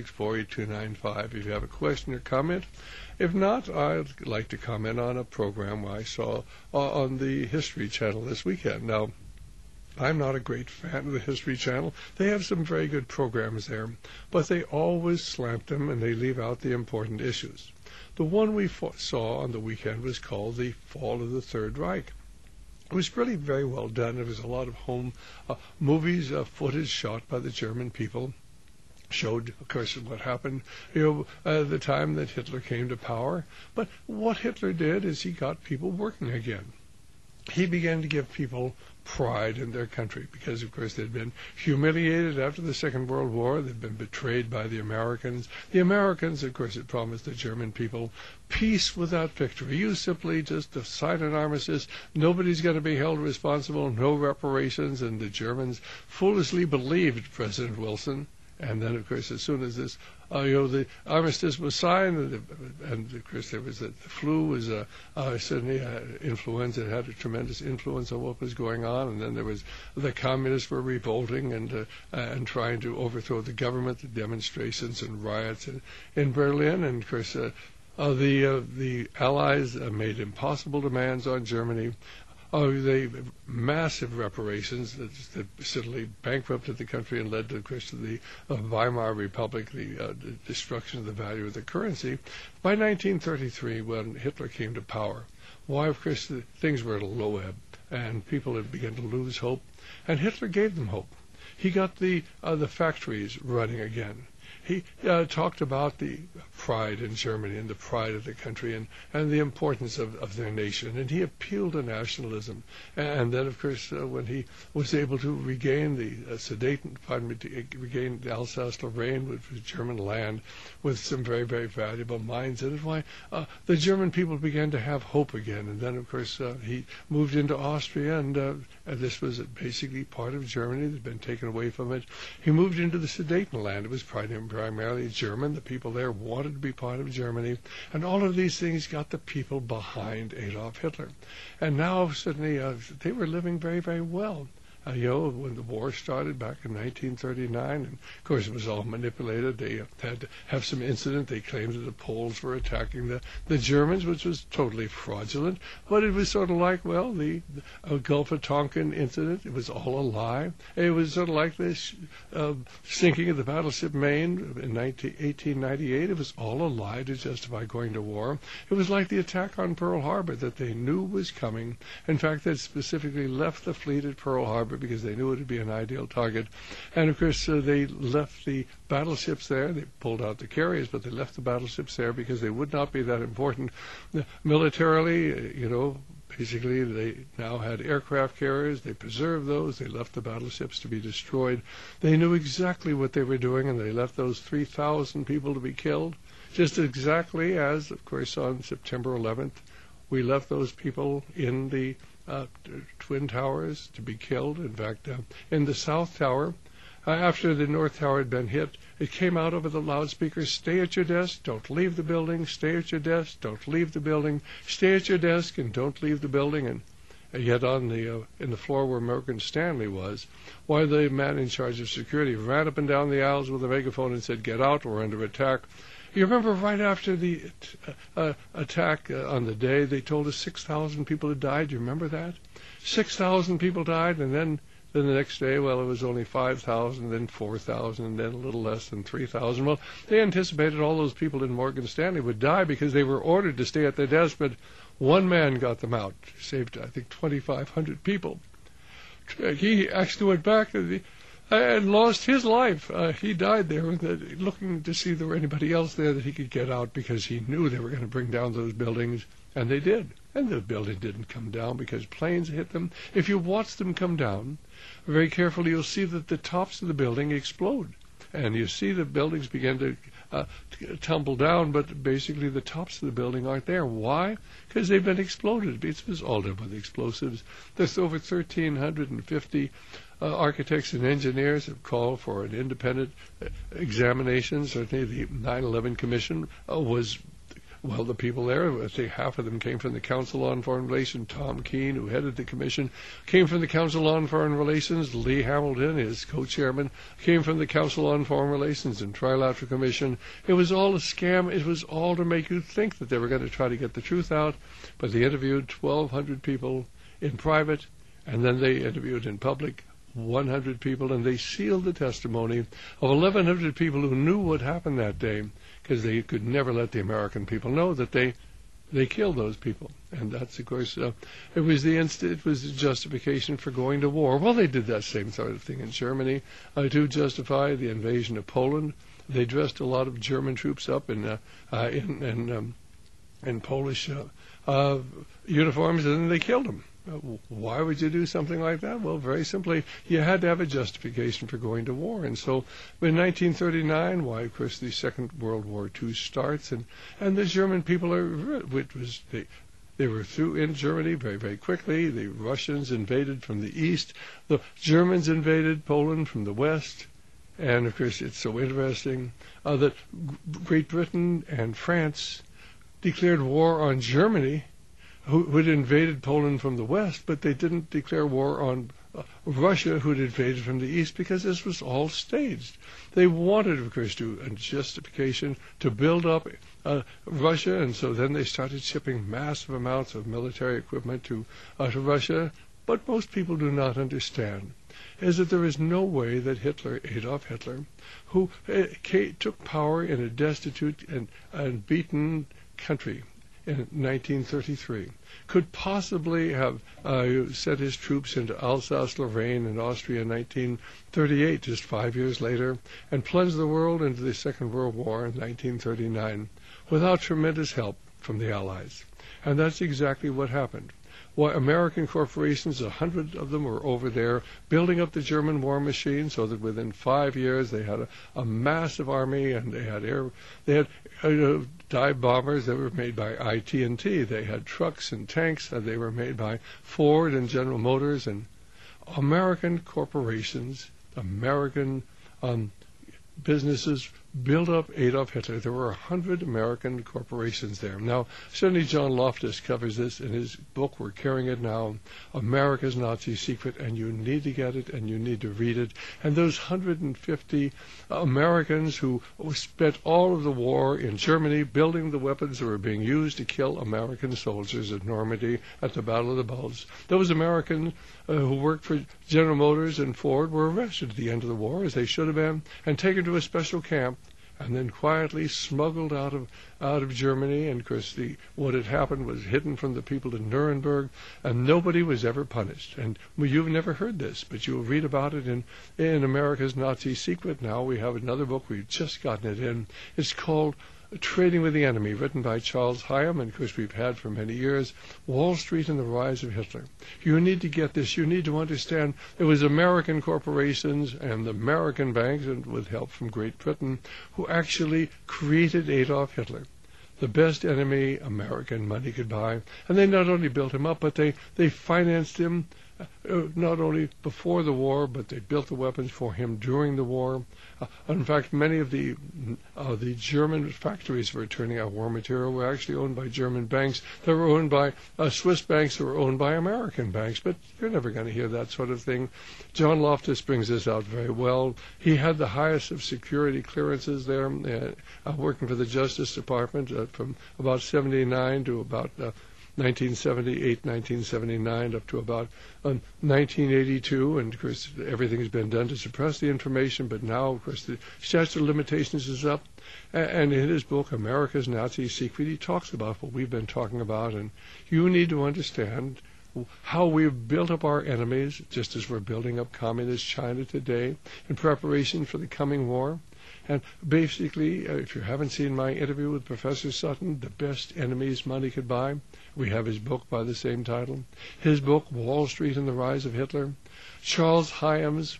464-8295 if you have a question or comment. If not, I'd like to comment on a program I saw on the History Channel this weekend. Now, I'm not a great fan of the History Channel. They have some very good programs there, but they always slant them and they leave out the important issues. The one we saw on the weekend was called The Fall of the Third Reich. It was really very well done. There was a lot of home movies, footage shot by the German people. Showed, of course, what happened, the time that Hitler came to power. But what Hitler did is he got people working again. He began to give people pride in their country because, of course, they'd been humiliated after the Second World War. They'd been betrayed by the Americans. The Americans, of course, had promised the German people peace without victory. You simply just sign an armistice. Nobody's going to be held responsible, no reparations. And the Germans foolishly believed President Wilson And then, of course, as soon as this, the armistice was signed, and of course there was the flu was certainly influenza had a tremendous influence on what was going on, and then there was the communists were revolting and trying to overthrow the government, the demonstrations and riots in Berlin, and of course the Allies made impossible demands on Germany. They massive reparations that certainly bankrupted the country and led, of course, to the Weimar Republic, the destruction of the value of the currency. By 1933, when Hitler came to power, why, of course, things were at a low ebb, and people had begun to lose hope, and Hitler gave them hope. He got the factories running again. He talked about the pride in Germany and the pride of the country and the importance of their nation. And he appealed to nationalism. And then, of course, when he was able to regain regain Alsace-Lorraine, which was German land, with some very, very valuable mines in it, why, the German people began to have hope again. And then, of course, he moved into Austria, and this was basically part of Germany that had been taken away from it. He moved into the Sudetenland. It was primarily German. The people there wanted to be part of Germany. And all of these things got the people behind Adolf Hitler. And now, suddenly, they were living very, very well. When the war started back in 1939, and of course it was all manipulated. They had to have some incident. They claimed that the Poles were attacking the Germans, which was totally fraudulent. But it was sort of like, well, the Gulf of Tonkin incident. It was all a lie. It was sort of like this sinking of the battleship Maine in 1898. It was all a lie to justify going to war. It was like the attack on Pearl Harbor that they knew was coming. In fact, they specifically left the fleet at Pearl Harbor because they knew it would be an ideal target. And of course, they left the battleships there. They pulled out the carriers, but they left the battleships there because they would not be that important militarily. Basically, they now had aircraft carriers. They preserved those. They left the battleships to be destroyed. They knew exactly what they were doing, and they left those 3,000 people to be killed, just exactly as, of course, on September 11th, we left those people in the Twin Towers to be killed. In fact, in the South Tower, after the North Tower had been hit, it came out over the loudspeakers, "Stay at your desk, don't leave the building, stay at your desk, don't leave the building, stay at your desk and don't leave the building." And yet on in the floor where Morgan Stanley was, why the man in charge of security ran up and down the aisles with a megaphone and said, "Get out, we're under attack." You remember right after the attack on the day, they told us 6,000 people had died. Do you remember that? 6,000 people died, and then the next day, well, it was only 5,000, then 4,000, and then a little less than 3,000. Well, they anticipated all those people in Morgan Stanley would die because they were ordered to stay at their desk, but one man got them out, saved, I think, 2,500 people. He actually went back to and lost his life. He died there looking to see if there were anybody else there that he could get out because he knew they were going to bring down those buildings, and they did. And the building didn't come down because planes hit them. If you watch them come down very carefully, you'll see that the tops of the building explode. And you see the buildings begin to tumble down, but basically the tops of the building aren't there. Why? Because they've been exploded. It was all done with explosives. There's over 1,350 architects and engineers have called for an independent examination. Certainly the 9/11 Commission was, well, the people there, I think half of them came from the Council on Foreign Relations. Tom Keene, who headed the commission, came from the Council on Foreign Relations. Lee Hamilton, his co-chairman, came from the Council on Foreign Relations and Trilateral Commission. It was all a scam. It was all to make you think that they were going to try to get the truth out. But they interviewed 1,200 people in private, and then they interviewed in public 100 people, and they sealed the testimony of 1,100 people who knew what happened that day, because they could never let the American people know that they killed those people. And that's, of course, it was the justification for going to war. Well, they did that same sort of thing in Germany to justify the invasion of Poland. They dressed a lot of German troops up in Polish uniforms, and then they killed them. Why would you do something like that? Well, very simply, you had to have a justification for going to war. And so in 1939, why, of course, the Second World War II starts, and the German people they were through in Germany very, very quickly. The Russians invaded from the east. The Germans invaded Poland from the west. And, of course, it's so interesting that Great Britain and France declared war on Germany, who had invaded Poland from the west, but they didn't declare war on Russia, who had invaded from the east, because this was all staged. They wanted, of course, a justification to build up Russia, and so then they started shipping massive amounts of military equipment to Russia. But most people do not understand is that there is no way that Adolf Hitler, who took power in a destitute and beaten country in 1933, could possibly have sent his troops into Alsace-Lorraine and Austria in 1938, just 5 years later, and plunged the world into the Second World War in 1939 without tremendous help from the Allies. And that's exactly what happened. Why American corporations, 100 of them, were over there building up the German war machine, so that within 5 years they had a massive army, and they had dive bombers that were made by IT&T. They had trucks and tanks that they were made by Ford and General Motors. And American corporations, American businesses built up Adolf Hitler. There were 100 American corporations there. Now, certainly John Loftus covers this in his book. We're carrying it now, America's Nazi Secret, and you need to get it and you need to read it. And those 150 Americans who spent all of the war in Germany building the weapons that were being used to kill American soldiers at Normandy at the Battle of the Bulge, those Americans who worked for General Motors and Ford were arrested at the end of the war, as they should have been, and taken to a special camp, and then quietly smuggled out of Germany. And of course, what had happened was hidden from the people in Nuremberg, and nobody was ever punished. And you've never heard this, but you'll read about it in America's Nazi Secret. Now we have another book. We've just gotten it in. It's called Trading with the Enemy, written by Charles Hyam, and of course we've had for many years Wall Street and the Rise of Hitler. You need to get this. You need to understand it was American corporations and American banks, and with help from Great Britain, who actually created Adolf Hitler, the best enemy American money could buy. And they not only built him up, but they financed him not only before the war, but they built the weapons for him during the war. In fact, many of the German factories that were turning out war material were actually owned by German banks. They were owned by Swiss banks that were owned by American banks. But you're never going to hear that sort of thing. John Loftus brings this out very well. He had the highest of security clearances there, working for the Justice Department from about 79 to about 1978, 1979, up to about 1982, and of course everything has been done to suppress the information, but now of course the statute of limitations is up, and in his book America's Nazi Secret he talks about what we've been talking about. And you need to understand how we've built up our enemies, just as we're building up communist China today in preparation for the coming war. And basically, if you haven't seen my interview with Professor Sutton, The Best Enemies Money Could Buy, we have his book by the same title. His book, Wall Street and the Rise of Hitler. Charles Hyam's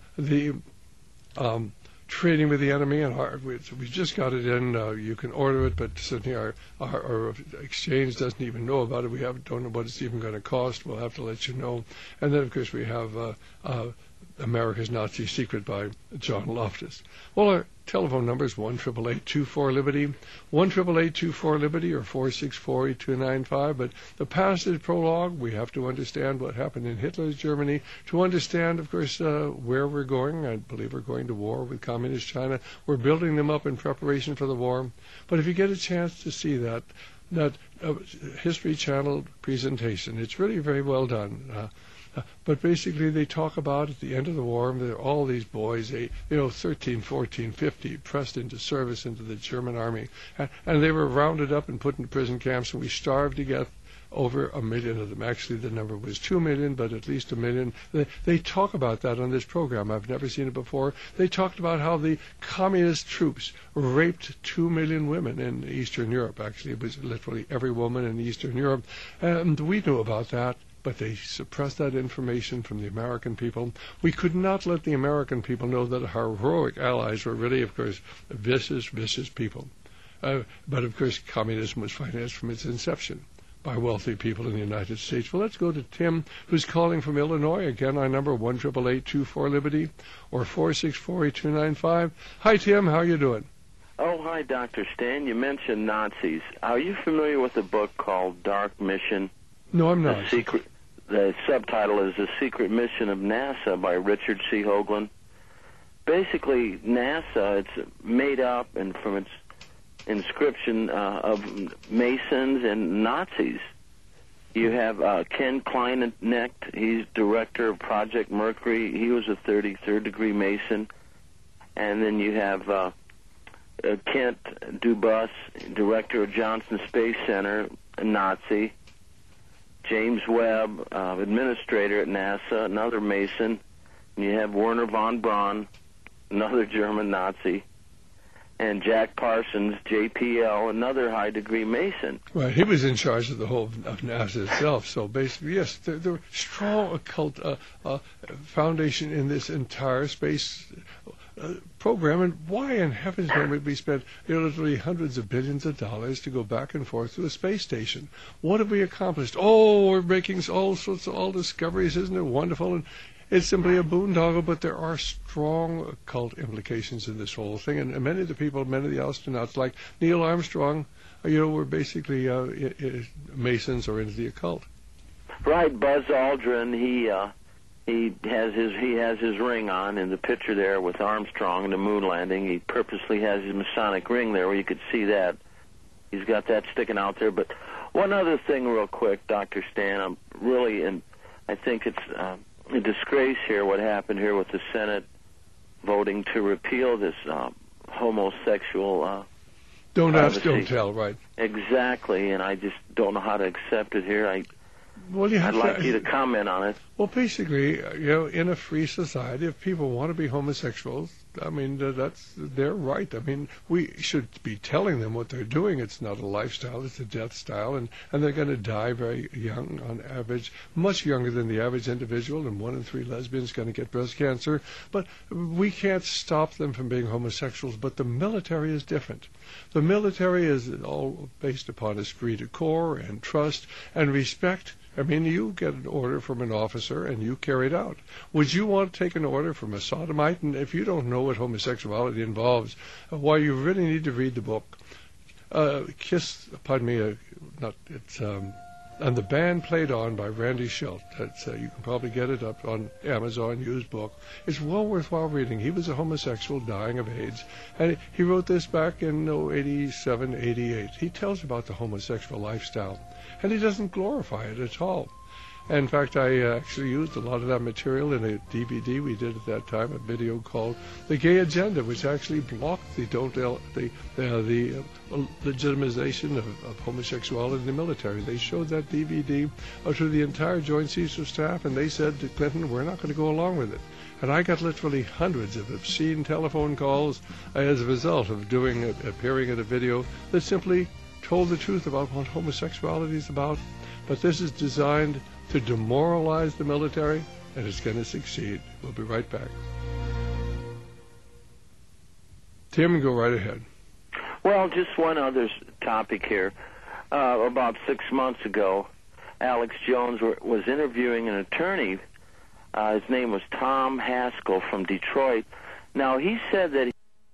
Trading with the Enemy, and we just got it in. You can order it, but certainly our exchange doesn't even know about it. We don't know what it's even going to cost. We'll have to let you know. And then, of course, we have America's Nazi Secret by John Loftus. Well, our telephone number is 1-888-24-LIBERTY, 1-888-24-LIBERTY, or 464-8295. But the passage prologue, we have to understand what happened in Hitler's Germany to understand, of course, where we're going. I believe we're going to war with Communist China. We're building them up in preparation for the war. But if you get a chance to see that History Channel presentation, it's really very well done. But basically, they talk about at the end of the war, there are all these boys, 13, 14, 50, pressed into service into the German army. And they were rounded up and put into prison camps, and we starved to get over 1 million of them. Actually, the number was 2 million, but at least 1 million. They talk about that on this program. I've never seen it before. They talked about how the communist troops raped 2 million women in Eastern Europe. Actually, it was literally every woman in Eastern Europe. And we knew about that, but they suppressed that information from the American people. We could not let the American people know that our heroic allies were really, of course, vicious, vicious people. But, of course, communism was financed from its inception by wealthy people in the United States. Well, let's go to Tim, who's calling from Illinois. Again, our number, 1-888-24-LIBERTY or 464-8295. Hi, Tim. How are you doing? Oh, hi, Dr. Stan. You mentioned Nazis. Are you familiar with a book called Dark Mission? No, I'm not. The subtitle is The Secret Mission of NASA by Richard C. Hoagland. Basically, NASA, it's made up and from its inscription of Masons and Nazis. You have Ken Kleinknecht. He's director of Project Mercury. He was a 33rd degree Mason. And then you have Kent Dubus, director of Johnson Space Center, a Nazi. James Webb, administrator at NASA, another Mason. And you have Werner von Braun, another German Nazi. And Jack Parsons, JPL, another high-degree Mason. Right, he was in charge of the whole of NASA itself. So basically, yes, the strong occult foundation in this entire space program. And why in heaven's name would we spend literally hundreds of billions of dollars to go back and forth to a space station? What have we accomplished? Oh, we're making all sorts of discoveries. Isn't it wonderful? And it's simply a boondoggle, but there are strong occult implications in this whole thing. And many of the people, many of the astronauts, like Neil Armstrong, were basically Masons or into the occult. Right, Buzz Aldrin, he has his ring on in the picture there with Armstrong and the moon landing. He purposely has his Masonic ring there where you could see that. He's got that sticking out there. But one other thing real quick, Dr. Stan, I think it's a disgrace here what happened here with the Senate voting to repeal this homosexual don't privacy. Ask, don't tell, right? Exactly, and I just don't know how to accept it here. I'd like you to comment on it. Well, basically, in a free society, if people want to be homosexuals, I mean, that's their right. I mean, we should be telling them what they're doing. It's not a lifestyle, it's a death style, and they're going to die very young on average, much younger than the average individual, and 1 in 3 lesbians going to get breast cancer. But we can't stop them from being homosexuals, but the military is different. The military is all based upon esprit de corps and trust and respect. I mean, you get an order from an officer and you carry it out. Would you want to take an order from a sodomite? And if you don't know what homosexuality involves, why you really need to read the book. And the Band Played On by Randy Schultz. That's, you can probably get it up on Amazon, used book. It's well worthwhile reading. He was a homosexual dying of AIDS, and he wrote this back in 87, 88. He tells about the homosexual lifestyle, and he doesn't glorify it at all. In fact, I actually used a lot of that material in a DVD we did at that time, a video called The Gay Agenda, which actually blocked the legitimization of homosexuality in the military. They showed that DVD to the entire Joint Chiefs of Staff, and they said to Clinton, we're not going to go along with it. And I got literally hundreds of obscene telephone calls as a result of appearing in a video that simply told the truth about what homosexuality is about. But this is designed to demoralize the military, and it's going to succeed. We'll be right back. Tim, go right ahead. Well, just one other topic here. About 6 months ago, Alex Jones was interviewing an attorney. His name was Tom Haskell from Detroit. Now, he said that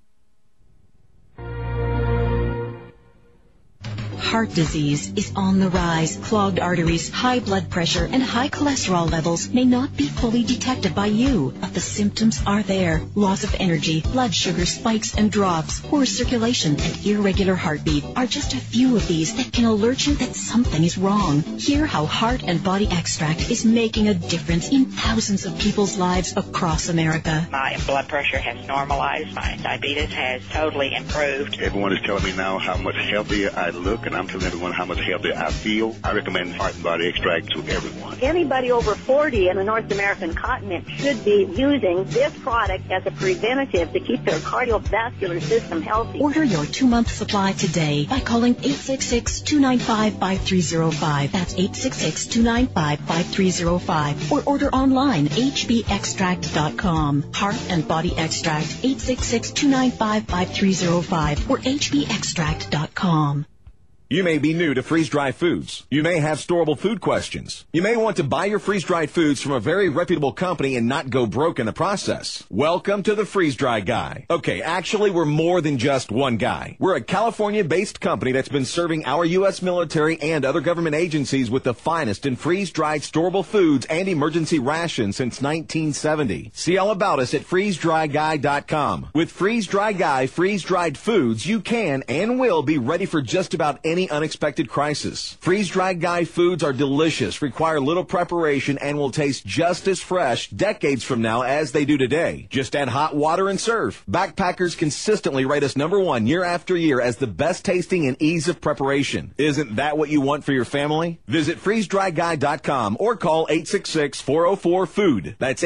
Heart disease is on the rise. Clogged arteries, high blood pressure, and high cholesterol levels may not be fully detected by you, but the symptoms are there. Loss of energy, blood sugar spikes and drops, poor circulation, and irregular heartbeat are just a few of these that can alert you that something is wrong. Hear how Heart and Body Extract is making a difference in thousands of people's lives across America. My blood pressure has normalized. My diabetes has totally improved. Everyone is telling me now how much healthier I look, and I'm telling everyone how much healthier I feel. I recommend Heart and Body Extract to everyone. Anybody over 40 in the North American continent should be using this product as a preventative to keep their cardiovascular system healthy. Order your 2-month supply today by calling 866-295-5305. That's 866-295-5305. Or order online, hbextract.com. Heart and Body Extract, 866-295-5305 or hbextract.com. You may be new to freeze-dried foods. You may have storable food questions. You may want to buy your freeze-dried foods from a very reputable company and not go broke in the process. Welcome to the Freeze-Dry Guy. Okay, actually, we're more than just one guy. We're a California-based company that's been serving our U.S. military and other government agencies with the finest in freeze-dried storable foods and emergency rations since 1970. See all about us at freezedryguy.com. With Freeze-Dry Guy freeze-dried foods, you can and will be ready for just about any unexpected crisis. Freeze-Dried Guy foods are delicious, require little preparation, and will taste just as fresh decades from now as they do today. Just add hot water and serve. Backpackers consistently rate us #1 year after year as the best tasting and ease of preparation. Isn't that what you want for your family? Visit freezedryguy.com or call 866-404-FOOD. That's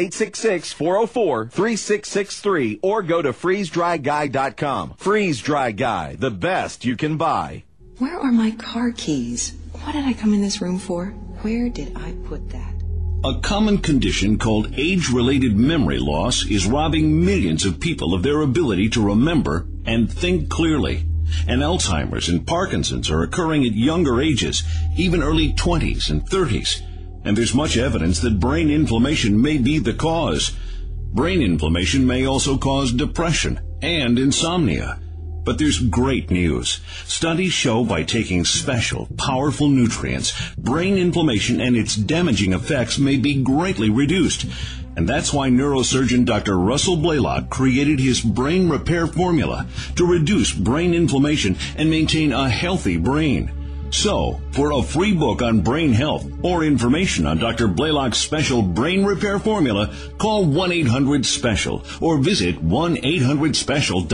866-404-3663 or go to freezedryguy.com. Freeze-Dry Guy, the best you can buy. Where are my car keys? What did I come in this room for? Where did I put that? A common condition called age-related memory loss is robbing millions of people of their ability to remember and think clearly. And Alzheimer's and Parkinson's are occurring at younger ages, even early 20s and 30s. And there's much evidence that brain inflammation may be the cause. Brain inflammation may also cause depression and insomnia. But there's great news. Studies show by taking special, powerful nutrients, brain inflammation and its damaging effects may be greatly reduced. And that's why neurosurgeon Dr. Russell Blaylock created his brain repair formula to reduce brain inflammation and maintain a healthy brain. So, for a free book on brain health or information on Dr. Blaylock's special brain repair formula, call 1-800-SPECIAL or visit 1-800-SPECIAL.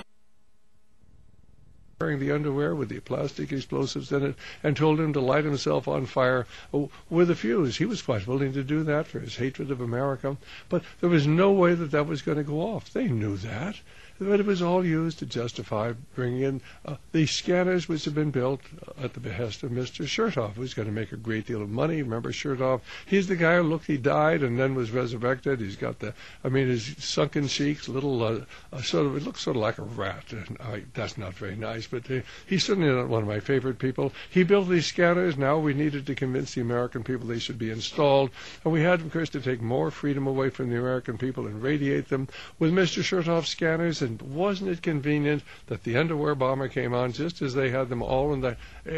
Wearing the underwear with the plastic explosives in it and told him to light himself on fire with a fuse. He was quite willing to do that for his hatred of America, but there was no way that that was going to go off. They knew that. But it was all used to justify bringing in the scanners which have been built at the behest of Mr. Chertoff, who's going to make a great deal of money. Remember Chertoff? He's the guy who he died and then was resurrected. He's got his sunken cheeks, little, it looks sort of like a rat. That's not very nice, but he's certainly not one of my favorite people. He built these scanners. Now we needed to convince the American people they should be installed. And we had, of course, to take more freedom away from the American people and radiate them with Mr. Chertoff's scanners. And wasn't it convenient that the underwear bomber came on just as they had them all in the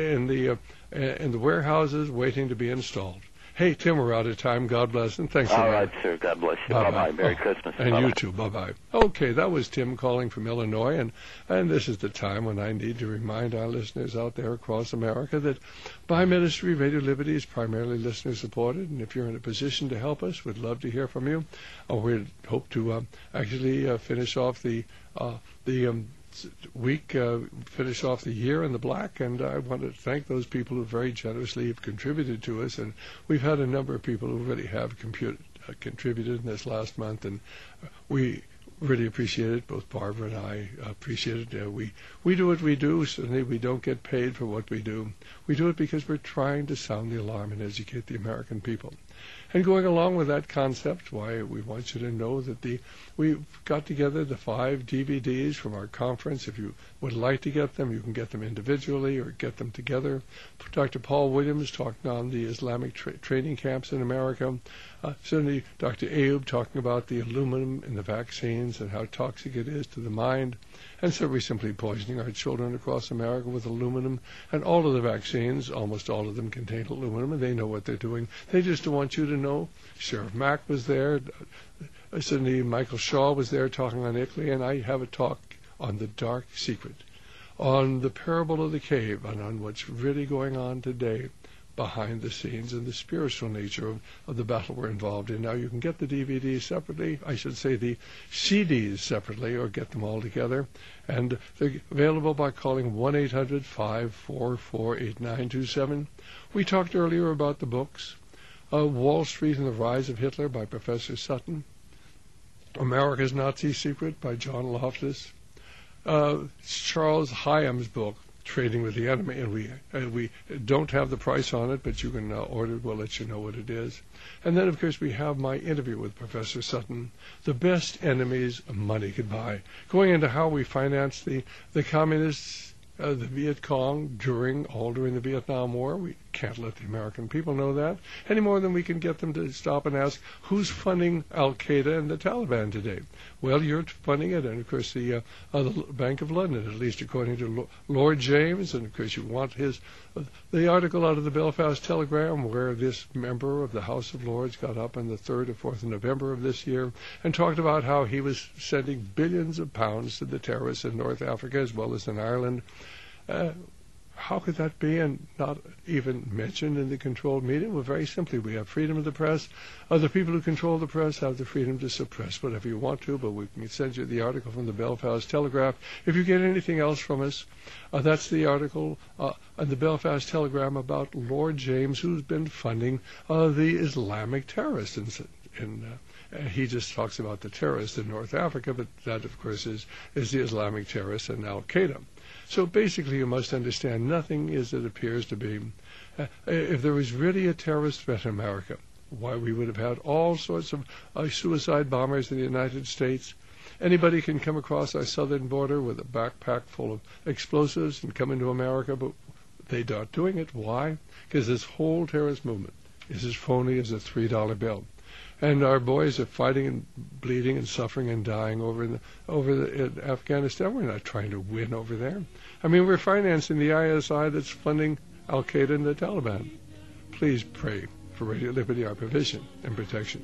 warehouses waiting to be installed? Hey, Tim, we're out of time. God bless, and thanks. All right, sir. God bless you. Bye-bye. Merry Christmas. And Bye-bye. You too. Bye-bye. Okay, that was Tim calling from Illinois, and this is the time when I need to remind our listeners out there across America that By Ministry Radio Liberty is primarily listener-supported, and if you're in a position to help us, we'd love to hear from you. We hope to finish off the week, finish off the year in the black, and I want to thank those people who very generously have contributed to us, and we've had a number of people who really have contributed in this last month, and we really appreciate it. Both Barbara and I appreciate it. We do what we do. Certainly we don't get paid for what we do. We do it because we're trying to sound the alarm and educate the American people. And going along with that concept, why we want you to know that we've got together the 5 DVDs from our conference. If you would like to get them, you can get them individually or get them together. Dr. Paul Williams talking on the Islamic training camps in America. Certainly Dr. Ayub talking about the aluminum in the vaccines and how toxic it is to the mind. And so we're simply poisoning our children across America with aluminum. And all of the vaccines, almost all of them, contain aluminum, and they know what they're doing. They just don't want you to know. Sheriff Mack was there. Certainly Michael Shaw was there talking on Italy, and I have a talk on the dark secret, on the parable of the cave, and on what's really going on today behind the scenes and the spiritual nature of the battle we're involved in. Now, you can get the DVDs separately, I should say the CDs separately, or get them all together, and they're available by calling 1-800-544-8927. We talked earlier about the books, Wall Street and the Rise of Hitler by Professor Sutton, America's Nazi Secret by John Loftus, Charles Hyam's book, Trading with the Enemy, and we don't have the price on it, but you can order it. We'll let you know what it is. And then, of course, we have my interview with Professor Sutton, The Best Enemies Money Could Buy, going into how we financed the communists the Viet Cong during the Vietnam War. We can't let the American people know that any more than we can get them to stop and ask who's funding Al-Qaeda and the Taliban today. Well, you're funding it, and of course the Bank of London, at least according to Lord James, and of course you want the article out of the Belfast Telegram where this member of the House of Lords got up on the 3rd or 4th of November of this year and talked about how he was sending billions of pounds to the terrorists in North Africa as well as in Ireland. How could that be and not even mentioned in the controlled media? Well, very simply, we have freedom of the press. The people who control the press have the freedom to suppress whatever you want to, but we can send you the article from the Belfast Telegraph. If you get anything else from us, that's the article on the Belfast Telegram about Lord James, who's been funding the Islamic terrorists. He just talks about the terrorists in North Africa, but that, of course, is the Islamic terrorists and Al-Qaeda. So basically, you must understand nothing is it appears to be. If there was really a terrorist threat in America, why we would have had all sorts of suicide bombers in the United States. Anybody can come across our southern border with a backpack full of explosives and come into America, but they're not doing it. Why? Because this whole terrorist movement is as phony as a $3 bill. And our boys are fighting and bleeding and suffering and dying over in Afghanistan. We're not trying to win over there. I mean, we're financing the ISI that's funding Al-Qaeda and the Taliban. Please pray for Radio Liberty, our provision and protection.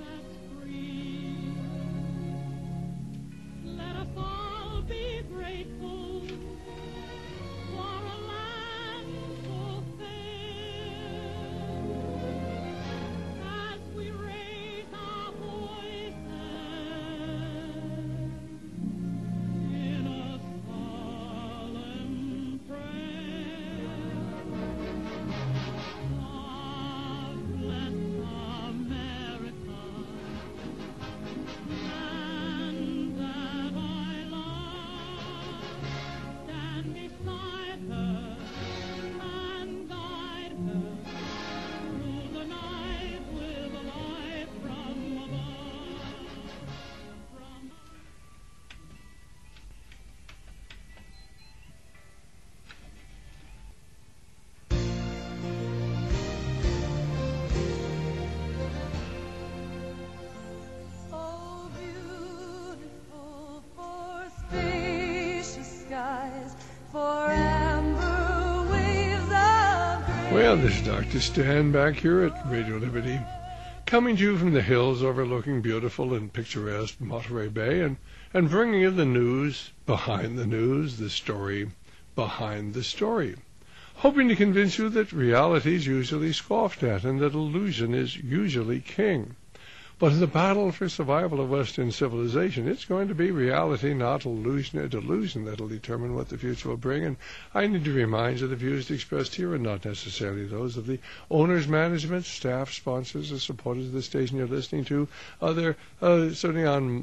Well, this is Dr. Stan back here at Radio Liberty, coming to you from the hills overlooking beautiful and picturesque Monterey Bay and bringing you the news behind the news, the story behind the story, hoping to convince you that reality is usually scoffed at and that illusion is usually king. But in the battle for survival of Western civilization, it's going to be reality, not illusion or delusion, that will determine what the future will bring. And I need to remind you the views expressed here are not necessarily those of the owners, management, staff, sponsors, or supporters of the station you're listening to. They're certainly on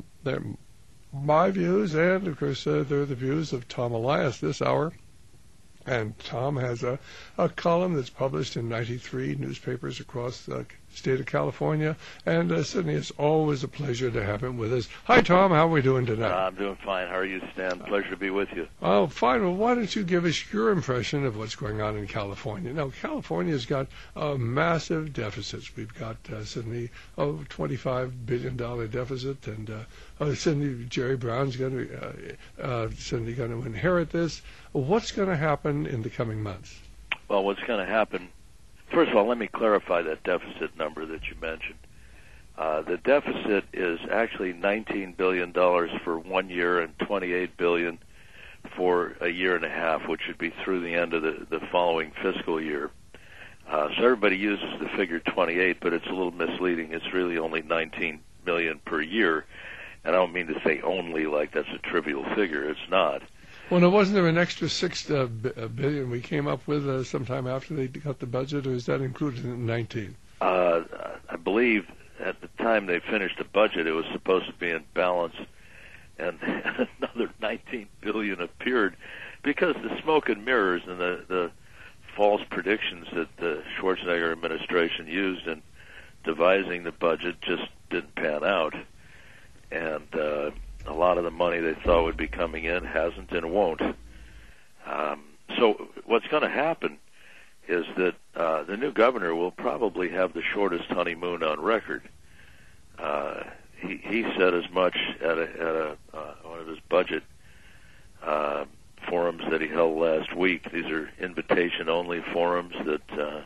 my views, and of course they're the views of Tom Elias this hour. And Tom has a column that's published in 93 newspapers across the state of California. And certainly it's always a pleasure to have him with us. Hi, Tom. How are we doing tonight? I'm doing fine. How are you, Stan? Pleasure to be with you. Oh, fine. Well, why don't you give us your impression of what's going on in California? Now, California's got massive deficits. We've got certainly a $25 billion deficit. And certainly Jerry Brown's going to inherit this. What's going to happen in the coming months? Well, what's going to happen, first of all, let me clarify that deficit number that you mentioned. The deficit is actually $19 billion for 1 year and $28 billion for a year and a half, which would be through the end of the following fiscal year. So everybody uses the figure 28, but it's a little misleading. It's really only $19 million per year. And I don't mean to say only like that's a trivial figure. It's not. Well, now, wasn't there an extra $6 billion we came up with sometime after they got the budget, or is that included in 19? I believe at the time they finished the budget, it was supposed to be in balance, and another $19 billion appeared because the smoke and mirrors and the false predictions that the Schwarzenegger administration used in devising the budget just didn't pan out. And a lot of the money they thought would be coming in hasn't and won't. So what's going to happen is that the new governor will probably have the shortest honeymoon on record. He said as much at one of his budget forums that he held last week. These are invitation-only forums that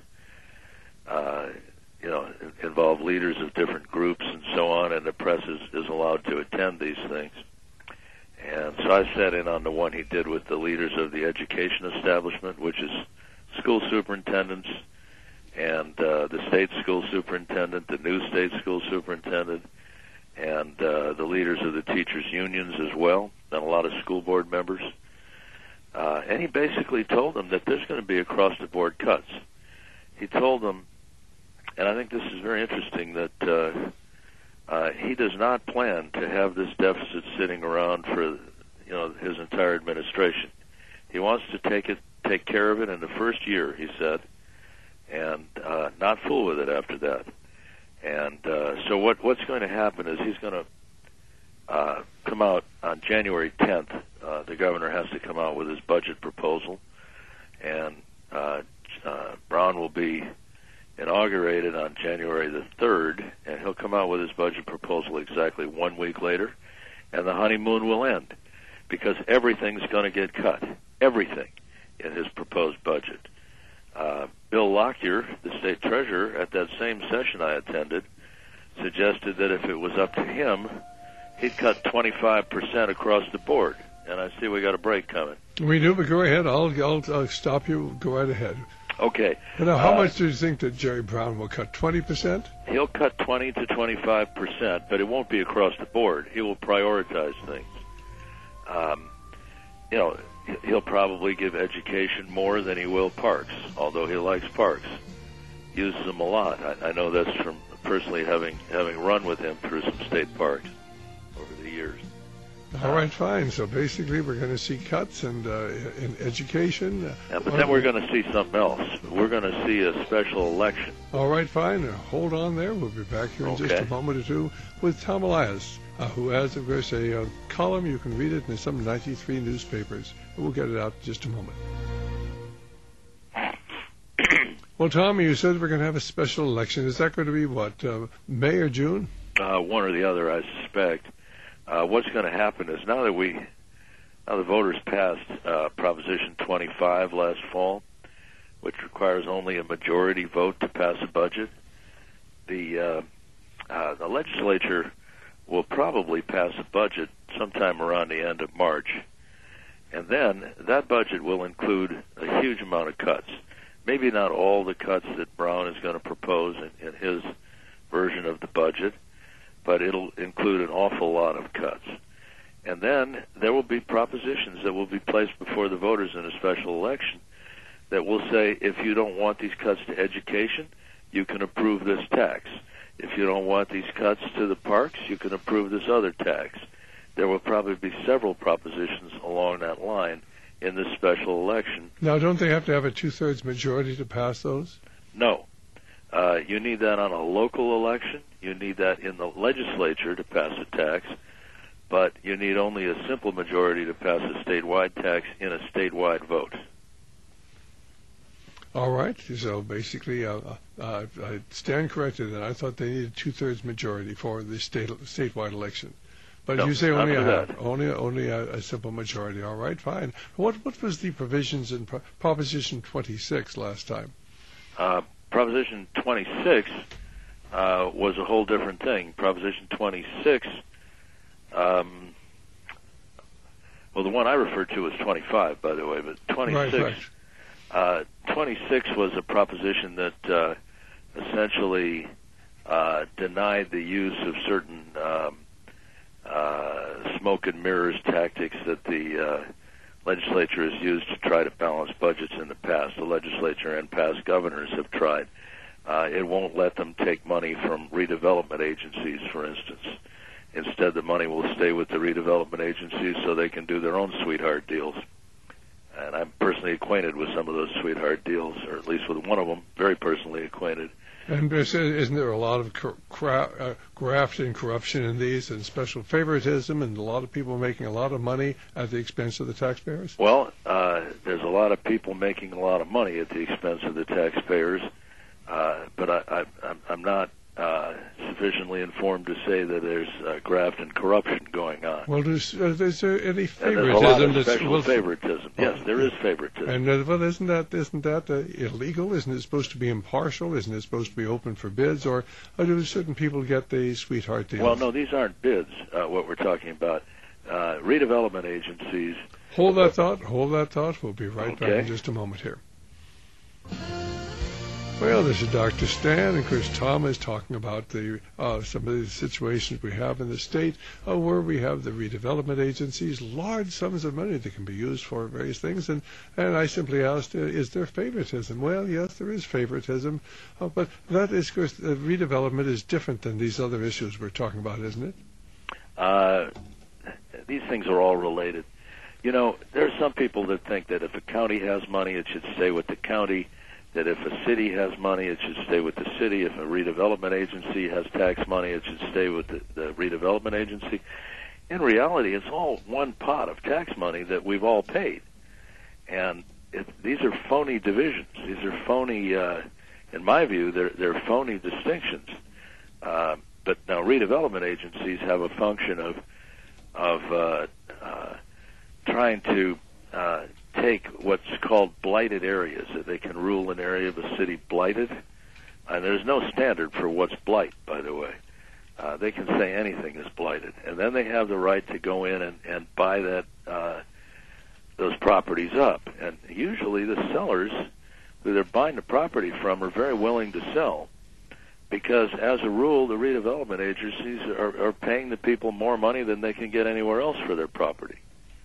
involve leaders of different groups and so on, and the press is allowed to attend these things. And so I sat in on the one he did with the leaders of the education establishment, which is school superintendents and the state school superintendent, the new state school superintendent, and the leaders of the teachers' unions as well, and a lot of school board members. And he basically told them that there's going to be across-the-board cuts. He told them, and I think this is very interesting, that he does not plan to have this deficit sitting around for his entire administration. He wants to take care of it in the first year, he said, and not fool with it after that. And so what's going to happen is he's going to come out on January 10th. The governor has to come out with his budget proposal, and Brown will be inaugurated on January the 3rd, and he'll come out with his budget proposal exactly 1 week later, and the honeymoon will end, because everything's going to get cut, everything in his proposed budget. Bill Lockyer, the state treasurer, at that same session I attended, suggested that if it was up to him, he'd cut 25% across the board. And I see we got a break coming. We do, but go ahead. I'll stop you. Go right ahead. Okay. Now, how much do you think that Jerry Brown will cut? 20%? He'll cut 20 to 25%, but it won't be across the board. He will prioritize things. He'll probably give education more than he will parks, although he likes parks. Uses them a lot. I know that's from personally having run with him through some state parks over the years. All right, fine. So basically, we're going to see cuts in education. But then we're going to see something else. We're going to see a special election. All right, fine. Hold on there. We'll be back here in just a moment or two with Tom Elias, who has, of course, a column. You can read it in some 93 newspapers. We'll get it out in just a moment. Well, Tom, you said we're going to have a special election. Is that going to be, what, May or June? One or the other, I suspect. What's going to happen is now the voters passed Proposition 25 last fall, which requires only a majority vote to pass a budget. The legislature will probably pass a budget sometime around the end of March, and then that budget will include a huge amount of cuts. Maybe not all the cuts that Brown is going to propose in his version of the budget, but it'll include an awful lot of cuts. And then there will be propositions that will be placed before the voters in a special election that will say, if you don't want these cuts to education, you can approve this tax. If you don't want these cuts to the parks, you can approve this other tax. There will probably be several propositions along that line in this special election. Now, don't they have to have a two-thirds majority to pass those? No. You need that on a local election. You need that in the legislature to pass a tax, but you need only a simple majority to pass a statewide tax in a statewide vote. All right. So basically, I stand corrected, and I thought they needed two-thirds majority for the statewide election. But no, you say only only a simple majority. All right, fine. What was the provisions in Proposition 26 last time? Proposition 26 was a whole different thing. Proposition 26, well, the one I referred to was 25, by the way, but 26, right. 26 was a proposition that essentially denied the use of certain smoke and mirrors tactics that the legislature has used to try to balance budgets in the past. The legislature and past governors have tried. It won't let them take money from redevelopment agencies, for instance. Instead, the money will stay with the redevelopment agencies so they can do their own sweetheart deals. And I'm personally acquainted with some of those sweetheart deals, or at least with one of them, very personally acquainted. And isn't there a lot of graft and corruption in these, and special favoritism, and a lot of people making a lot of money at the expense of the taxpayers? Well, there's a lot of people making a lot of money at the expense of the taxpayers, but I'm not sufficiently informed to say that there's graft and corruption going on. Well, is there any favoritism? There's a lot of special favoritism. Yes, there is favoritism. And well, isn't that illegal? Isn't it supposed to be impartial? Isn't it supposed to be open for bids, or do certain people get the sweetheart deals? Well, no, these aren't bids. What we're talking about, redevelopment agencies. Hold that thought. We'll be right back in just a moment here. Well, this is Dr. Stan and Chris Thomas talking about the some of the situations we have in the state where we have the redevelopment agencies, large sums of money that can be used for various things. And I simply asked, is there favoritism? Well, yes, there is favoritism, but that is, of course, redevelopment is different than these other issues we're talking about, isn't it? These things are all related. You know, there are some people that think that if a county has money, it should stay with the county. That if a city has money, it should stay with the city. If a redevelopment agency has tax money, it should stay with the redevelopment agency. In reality, it's all one pot of tax money that we've all paid. And these are phony divisions. These are phony, in my view, they're phony distinctions. But now redevelopment agencies have a function of trying to take what's called blighted areas, that they can rule an area of a city blighted. And there's no standard for what's blight, by the way. They can say anything is blighted. And then they have the right to go in and buy those properties up. And usually the sellers who they're buying the property from are very willing to sell, because as a rule, the redevelopment agencies are paying the people more money than they can get anywhere else for their property.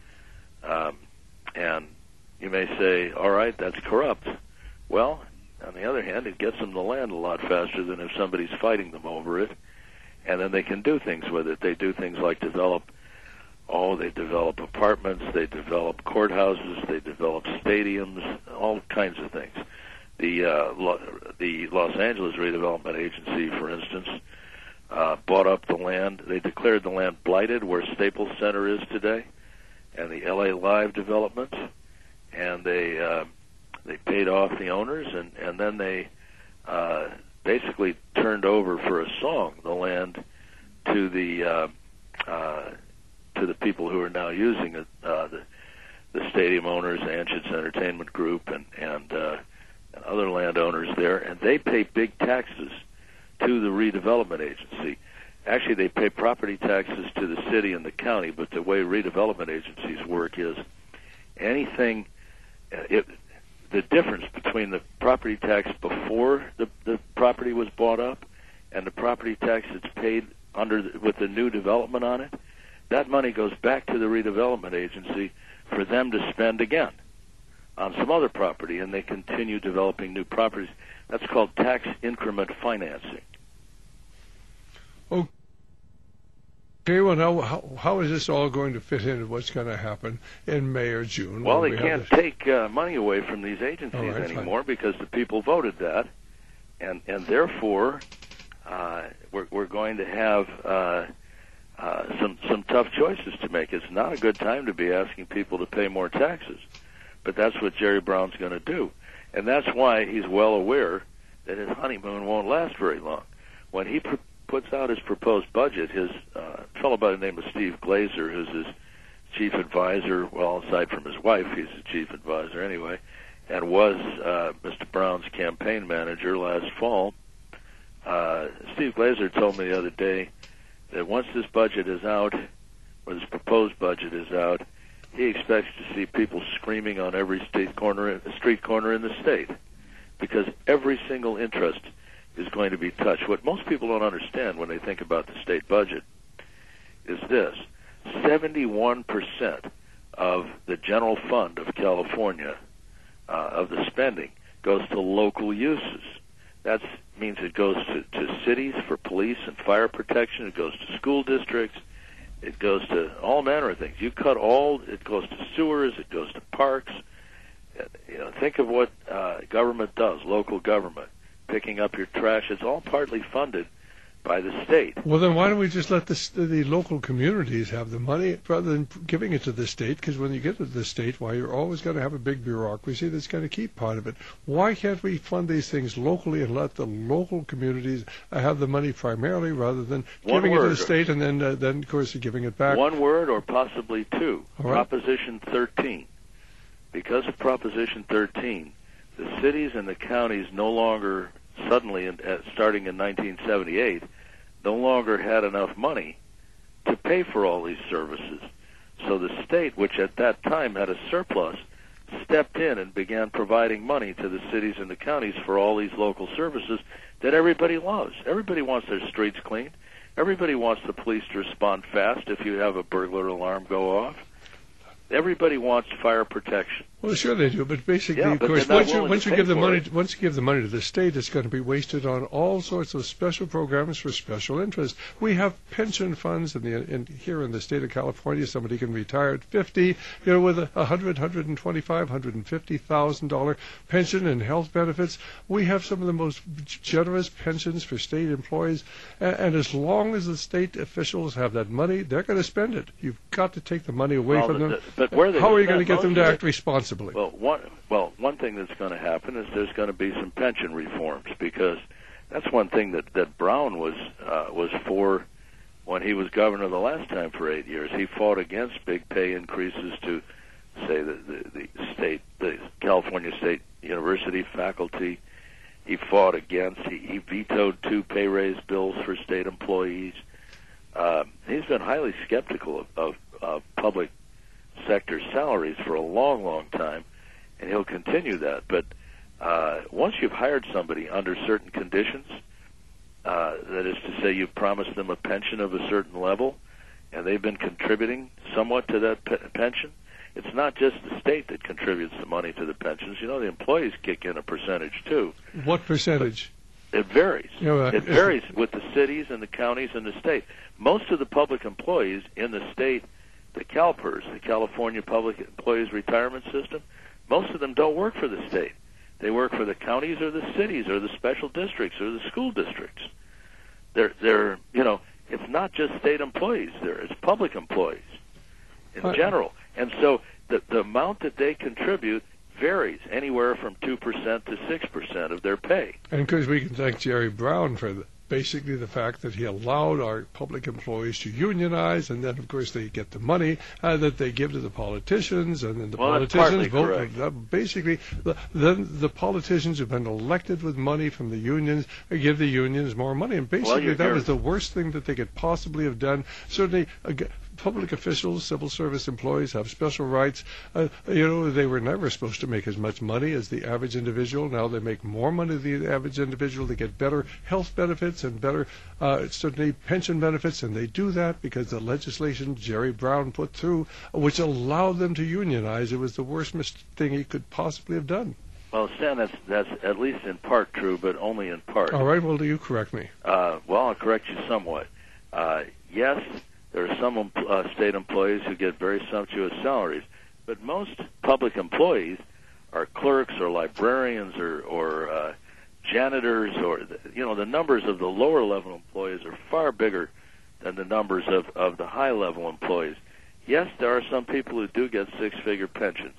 And you may say, all right, that's corrupt. Well, on the other hand, it gets them the land a lot faster than if somebody's fighting them over it. And then they can do things with it. They do things like they develop apartments, they develop courthouses, they develop stadiums, all kinds of things. The Los Angeles Redevelopment Agency, for instance, bought up the land. They declared the land blighted where Staples Center is today, and the LA Live development, and they paid off the owners, and then they basically turned over for a song the land to the people who are now using it, the stadium owners, Anschutz Entertainment Group, and other landowners there, and they pay big taxes to the redevelopment agency. Actually, they pay property taxes to the city and the county, but the way redevelopment agencies work is anything, the difference between the property tax before the property was bought up and the property tax that's paid with the new development on it, that money goes back to the redevelopment agency for them to spend again on some other property, and they continue developing new properties. That's called tax increment financing. Okay, well, now, how is this all going to fit into what's going to happen in May or June? Well, they can't take money away from these agencies anymore because the people voted that, and therefore we're going to have some tough choices to make. It's not a good time to be asking people to pay more taxes, but that's what Jerry Brown's going to do, and that's why he's well aware that his honeymoon won't last very long. When he puts out his proposed budget, his fellow by the name of Steve Glazer, who's his chief advisor, well, aside from his wife, he's the chief advisor anyway, and was Mr. Brown's campaign manager last fall. Steve Glazer told me the other day that once this budget is out, or this proposed budget is out, he expects to see people screaming on every street corner in the state, because every single interest is going to be touched. What most people don't understand when they think about the state budget is this: 71% of the general fund of California, of the spending, goes to local uses. That means it goes to cities for police and fire protection. It goes to school districts. It goes to all manner of things. It goes to sewers. It goes to parks. Think of what government does, local government. picking up your trash. It's all partly funded by the state. Well, then why don't we just let the local communities have the money rather than giving it to the state? Because when you get to the state, you're always going to have a big bureaucracy that's going to keep part of it. Why can't we fund these things locally and let the local communities have the money primarily rather than giving it to the state and then of course, giving it back? One word or possibly two. All right. Proposition 13. Because of Proposition 13, the cities and the counties no longer, suddenly, starting in 1978, no longer had enough money to pay for all these services. So the state, which at that time had a surplus, stepped in and began providing money to the cities and the counties for all these local services that everybody loves. Everybody wants their streets cleaned. Everybody wants the police to respond fast if you have a burglar alarm go off. Everybody wants fire protection. Well, sure they do, but basically, of course, once you give the money to the state, it's going to be wasted on all sorts of special programs for special interests. We have pension funds here in the state of California. Somebody can retire at 50, with a $100,000, $125,000, $150,000 pension and health benefits. We have some of the most generous pensions for state employees, and as long as the state officials have that money, they're going to spend it. You've got to take the money away from them. But where how are you going to get them to act responsibly? Well, one thing that's going to happen is there's going to be some pension reforms, because that's one thing that Brown was for when he was governor the last time for 8 years. He fought against big pay increases to, say, the California State University faculty. He fought against. He vetoed 2 pay raise bills for state employees. He's been highly skeptical of public sector salaries for a long, long time, and he'll continue that. But once you've hired somebody under certain conditions, that is to say you've promised them a pension of a certain level, and they've been contributing somewhat to that pension, it's not just the state that contributes the money to the pensions. The employees kick in a percentage, too. What percentage? It varies. It varies with the cities and the counties and the state. Most of the public employees in the state, the CalPERS, the California Public Employees Retirement System, most of them don't work for the state. They work for the counties or the cities or the special districts or the school districts. They're it's not just state employees. It's public employees in general. And so the amount that they contribute varies anywhere from 2% to 6% of their pay. And of course, we can thank Jerry Brown for basically the fact that he allowed our public employees to unionize, and then, of course, they get the money that they give to the politicians, and then the politicians vote. Basically, then the politicians have been elected with money from the unions, give the unions more money, and basically that was the worst thing that they could possibly have done. Certainly, public officials, civil service employees have special rights. They were never supposed to make as much money as the average individual. Now they make more money than the average individual. They get better health benefits and better, certainly, pension benefits, and they do that because the legislation Jerry Brown put through, which allowed them to unionize, it was the worst thing he could possibly have done. Well, Stan, that's at least in part true, but only in part. All right, well, do you correct me? Well, I'll correct you somewhat. Yes, there are some state employees who get very sumptuous salaries, but most public employees are clerks or librarians or janitors, or the numbers of the lower level employees are far bigger than the numbers of the high level employees. Yes, there are some people who do get 6-figure pensions,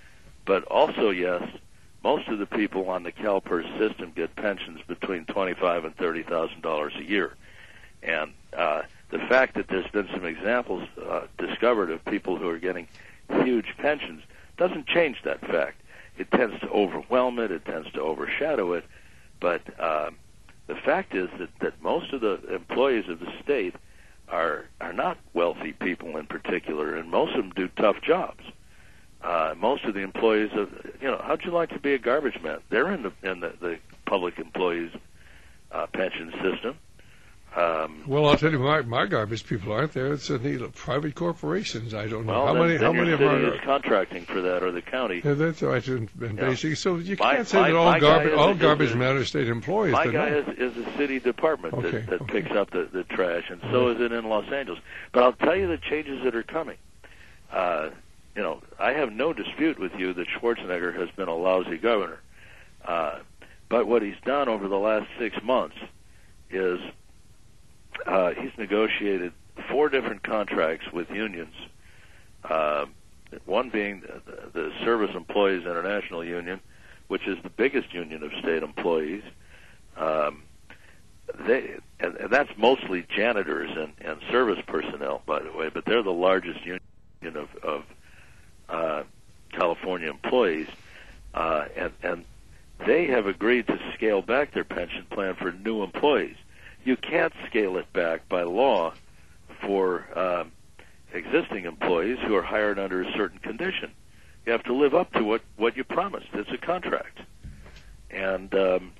but also yes, most of the people on the CalPERS system get pensions between $25,000 and $30,000 a year, and the fact that there's been some examples discovered of people who are getting huge pensions doesn't change that fact. It tends to overwhelm it. It tends to overshadow it. But the fact is that most of the employees of the state are not wealthy people in particular, and most of them do tough jobs. Most of the employees of, how'd you like to be a garbage man? They're in the public employees pension system. Well, I'll tell you, my garbage people aren't there. It's private corporations. I don't know how many of them are contracting for that, or the county. Yeah, that's right. Basically, so you can't say that all garbage men are state employees. My guy is a city department that picks up the trash, and so is it in Los Angeles. But I'll tell you the changes that are coming. I have no dispute with you that Schwarzenegger has been a lousy governor. But what he's done over the last 6 months is he's negotiated 4 different contracts with unions, one being the Service Employees International Union, which is the biggest union of state employees. And that's mostly janitors and service personnel, by the way, but they're the largest union of California employees, and they have agreed to scale back their pension plan for new employees. You can't scale it back by law for existing employees who are hired under a certain condition. You have to live up to what you promised. It's a contract. And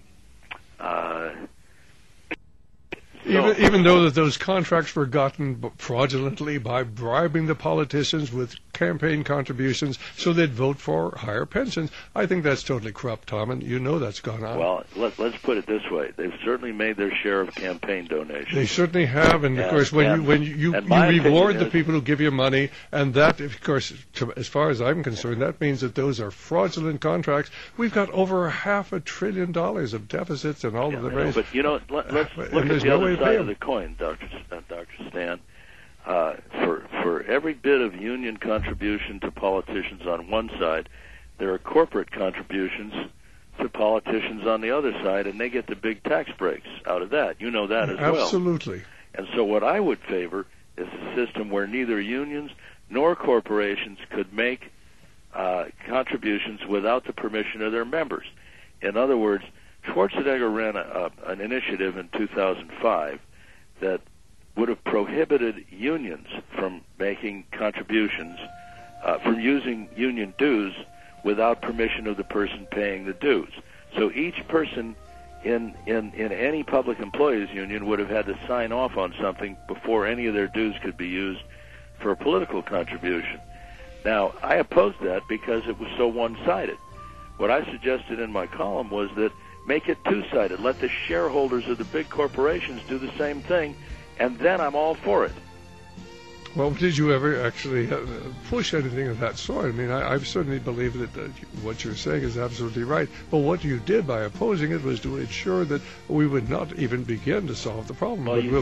even though that those contracts were gotten fraudulently by bribing the politicians with campaign contributions so they'd vote for higher pensions, I think that's totally corrupt, Tom, and you know that's gone on. Well, let's put it this way. They've certainly made their share of campaign donations. They certainly have, and of course, when you reward the people who give you money, and that, of course, as far as I'm concerned, that means that those are fraudulent contracts. We've got over $500 billion of deficits and all of the raise. But, let's look at the other side of the coin, Dr. Stan. For every bit of union contribution to politicians on one side, there are corporate contributions to politicians on the other side, and they get the big tax breaks out of that. You know that as well. Absolutely. And so what I would favor is a system where neither unions nor corporations could make contributions without the permission of their members. In other words, Schwarzenegger ran an initiative in 2005 that would have prohibited unions from making contributions, from using union dues without permission of the person paying the dues. So each person in any public employees union would have had to sign off on something before any of their dues could be used for a political contribution. Now, I opposed that because it was so one-sided. What I suggested in my column was that make it two-sided. Let the shareholders of the big corporations do the same thing, and then I'm all for it. Well, did you ever actually push anything of that sort? I mean, I certainly believe that what you're saying is absolutely right. But what you did by opposing it was to ensure that we would not even begin to solve the problem. Well,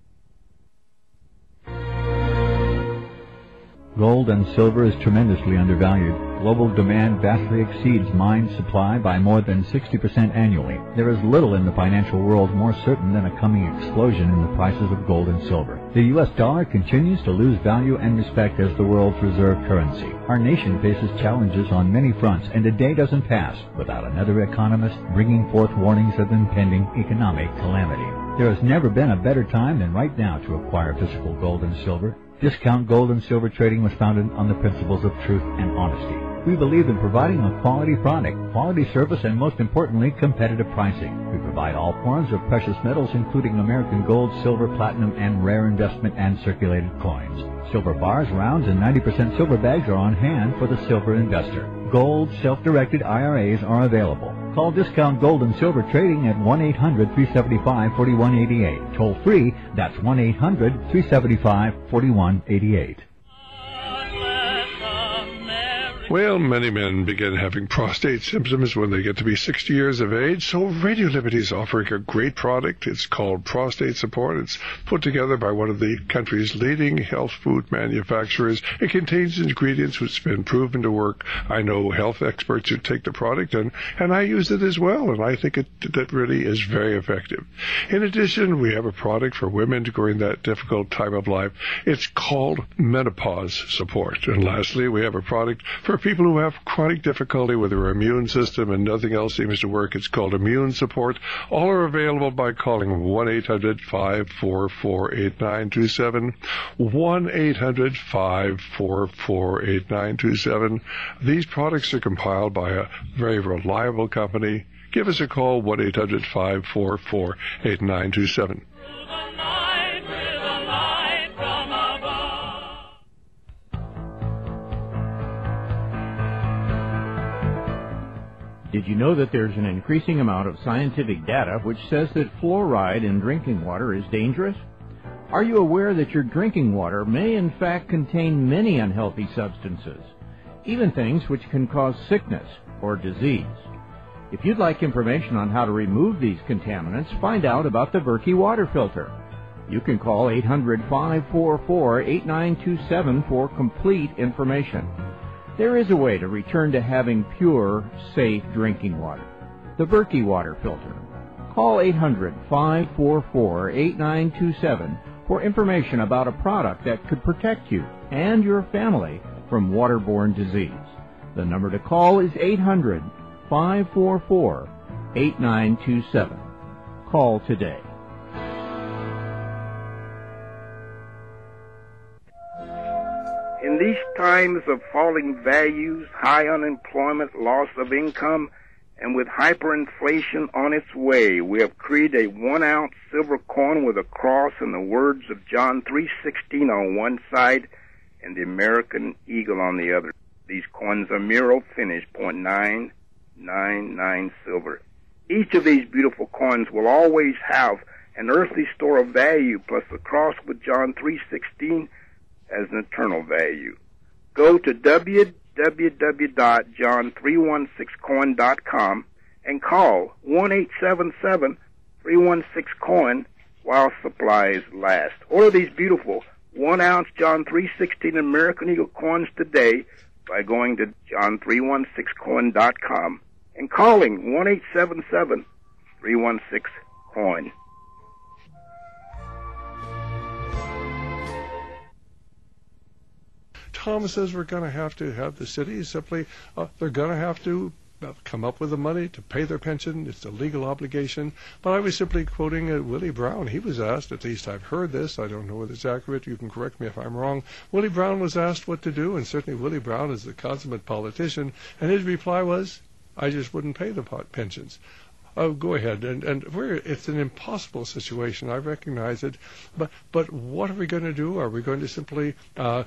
Gold and silver is tremendously undervalued. Global demand vastly exceeds mine supply by more than 60% annually. There is little in the financial world more certain than a coming explosion in the prices of gold and silver. The U.S. dollar continues to lose value and respect as the world's reserve currency. Our nation faces challenges on many fronts, and a day doesn't pass without another economist bringing forth warnings of impending economic calamity. There has never been a better time than right now to acquire physical gold and silver. Discount Gold and Silver Trading was founded on the principles of truth and honesty. We believe in providing a quality product, quality service, and most importantly, competitive pricing. We provide all forms of precious metals, including American gold, silver, platinum, and rare investment and circulated coins. Silver bars, rounds, and 90% silver bags are on hand for the silver investor. Gold self-directed IRAs are available. Call Discount Gold and Silver Trading at 1-800-375-4188. Toll free, that's 1-800-375-4188. Well, many men begin having prostate symptoms when they get to be 60 years of age, so Radio Liberty is offering a great product. It's called Prostate Support. It's put together by one of the country's leading health food manufacturers. It contains ingredients which have been proven to work. I know health experts who take the product, and I use it as well, and I think that really is very effective. In addition, we have a product for women during that difficult time of life. It's called Menopause Support. And lastly, we have a product for people who have chronic difficulty with their immune system and nothing else seems to work. It's called Immune Support. All are available by calling 1-800-544-8927, 1-800-544-8927. These products are compiled by a very reliable company. Give us a call, 1-800-544-8927. Did you know that there's an increasing amount of scientific data which says that fluoride in drinking water is dangerous? Are you aware that your drinking water may in fact contain many unhealthy substances, even things which can cause sickness or disease? If you'd like information on how to remove these contaminants, find out about the Berkey water filter. You can call 800-544-8927 for complete information. There is a way to return to having pure, safe drinking water. The Berkey water filter. Call 800-544-8927 for information about a product that could protect you and your family from waterborne disease. The number to call is 800-544-8927. Call today. In these times of falling values, high unemployment, loss of income, and with hyperinflation on its way, we have created a 1-ounce silver coin with a cross and the words of John 3:16 on one side and the American eagle on the other. These coins are Miro finished, .999 silver. Each of these beautiful coins will always have an earthly store of value plus the cross with John 3:16 as an eternal value. Go to www.john316coin.com and call 1-877-316-COIN while supplies last. Order these beautiful 1-ounce John 3:16 American Eagle coins today by going to john316coin.com and calling 1-877-316-COIN. Tom says we're going to have the cities simply, they're going to have to come up with the money to pay their pension. It's a legal obligation. But I was simply quoting Willie Brown. He was asked, at least I've heard this, I don't know whether it's accurate, you can correct me if I'm wrong. Willie Brown was asked what to do, and certainly Willie Brown is the consummate politician, and his reply was, I just wouldn't pay the pensions. Go ahead, and it's an impossible situation. I recognize it, but what are we going to do? Are we going to simply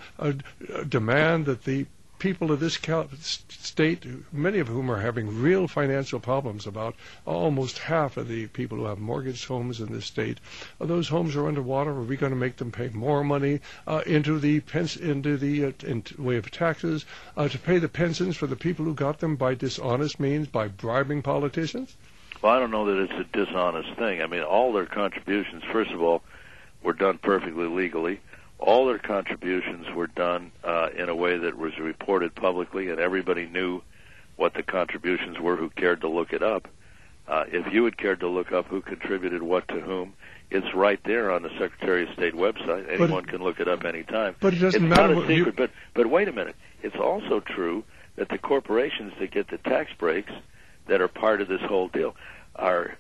demand that the people of this state, many of whom are having real financial problems, about almost half of the people who have mortgaged homes in this state, those homes are underwater? Are we going to make them pay more money into the way of taxes to pay the pensions for the people who got them by dishonest means, by bribing politicians? Well, I don't know that it's a dishonest thing. I mean, all their contributions, first of all, were done perfectly legally. All their contributions were done in a way that was reported publicly, and everybody knew what the contributions were who cared to look it up. If you had cared to look up who contributed what to whom, it's right there on the Secretary of State website. Anyone can look it up anytime. But it doesn't it's matter. Not a secret. But wait a minute. It's also true that the corporations that get the tax breaks that are part of this whole deal are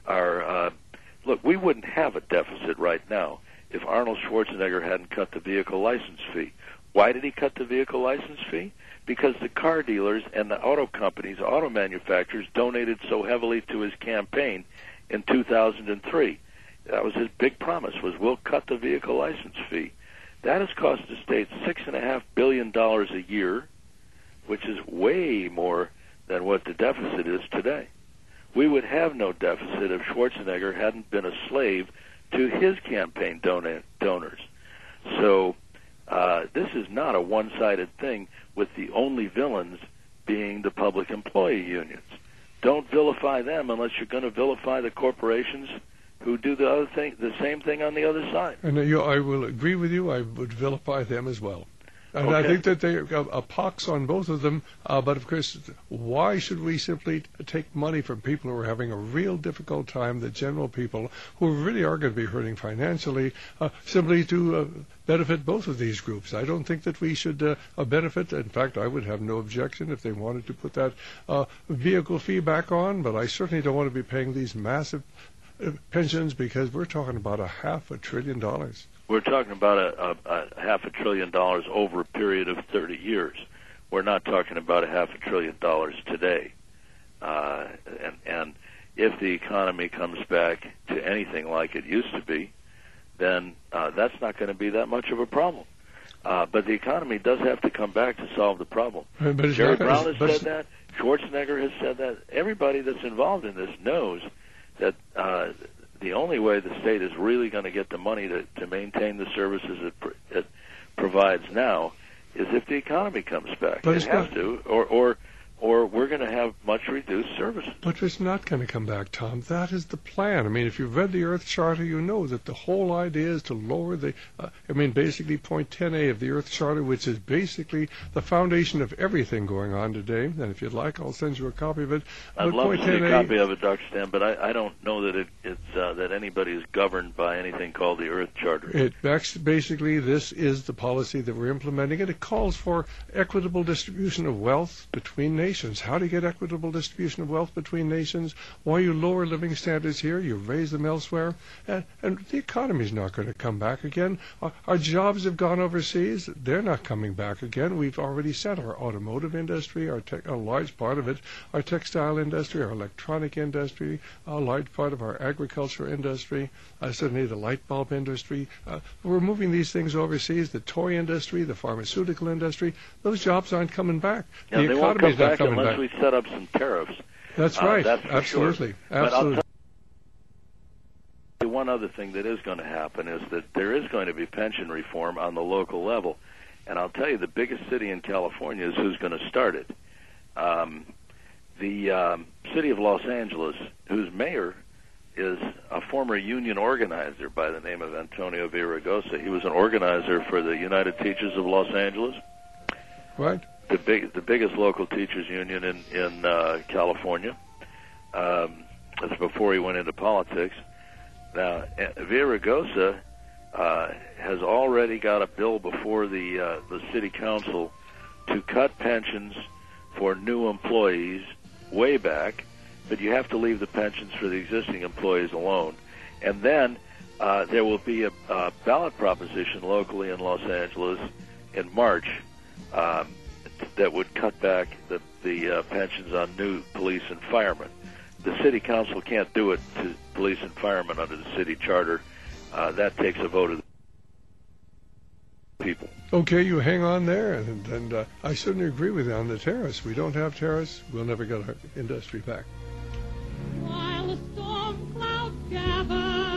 look, we wouldn't have a deficit right now if Arnold Schwarzenegger hadn't cut the vehicle license fee. Why did he cut the vehicle license fee? Because the car dealers and the auto companies, auto manufacturers, donated so heavily to his campaign in 2003. That was his big promise, was we'll cut the vehicle license fee. That has cost the state $6.5 billion a year, which is way more than what the deficit is today. We would have no deficit if Schwarzenegger hadn't been a slave to his campaign donors. So this is not a one-sided thing with the only villains being the public employee unions. Don't vilify them unless you're going to vilify the corporations who do the same thing on the other side. And I will agree with you. I would vilify them as well. And I think that they are a pox on both of them. But, of course, why should we simply take money from people who are having a real difficult time, the general people, who really are going to be hurting financially, simply to benefit both of these groups? I don't think that we should benefit. In fact, I would have no objection if they wanted to put that vehicle fee back on, but I certainly don't want to be paying these massive pensions, because we're talking about $500 billion. We're talking about a $500 billion over a period of 30 years. We're not talking about $500 billion today. And if the economy comes back to anything like it used to be, then that's not going to be that much of a problem. But the economy does have to come back to solve the problem. Jerry Brown has said that. Schwarzenegger has said that. Everybody that's involved in this knows that the only way the state is really going to get the money to maintain the services it provides now is if the economy comes back. It has to, or or we're going to have much reduced services. But it's not going to come back, Tom. That is the plan. I mean, if you've read the Earth Charter, you know that the whole idea is to lower the, basically point 10A of the Earth Charter, which is basically the foundation of everything going on today. And if you'd like, I'll send you a copy of it. I'd love to see a copy of it, Dr. Stan, but I don't know that that anybody is governed by anything called the Earth Charter. Basically, this is the policy that we're implementing, and it calls for equitable distribution of wealth between nations. How do you get equitable distribution of wealth between nations? Why you lower living standards here, you raise them elsewhere, and the economy's not going to come back again. Our jobs have gone overseas; they're not coming back again. We've already said our automotive industry, a large part of it, our textile industry, our electronic industry, a large part of our agriculture industry, certainly the light bulb industry. We're moving these things overseas. The toy industry, the pharmaceutical industry, those jobs aren't coming back. Yeah, the they won't come back coming unless back. we set up some tariffs. That's right. That's for Absolutely. Sure. Absolutely. But I'll tell you one other thing that is going to happen is that there is going to be pension reform on the local level. And I'll tell you, the biggest city in California is who's going to start it. The city of Los Angeles, whose mayor is a former union organizer by the name of Antonio Villaraigosa. He was an organizer for the United Teachers of Los Angeles. Right. The biggest local teachers union in California. That's before he went into politics. Now, Villaraigosa has already got a bill before the city council to cut pensions for new employees way back, but you have to leave the pensions for the existing employees alone. And then there will be a ballot proposition locally in Los Angeles in March that would cut back the pensions on new police and firemen. The city council can't do it to police and firemen under the city charter. That takes a vote of the people. Okay, you hang on there, and I certainly agree with you on the tariffs. We don't have tariffs, we'll never get our industry back. While the storm clouds gather,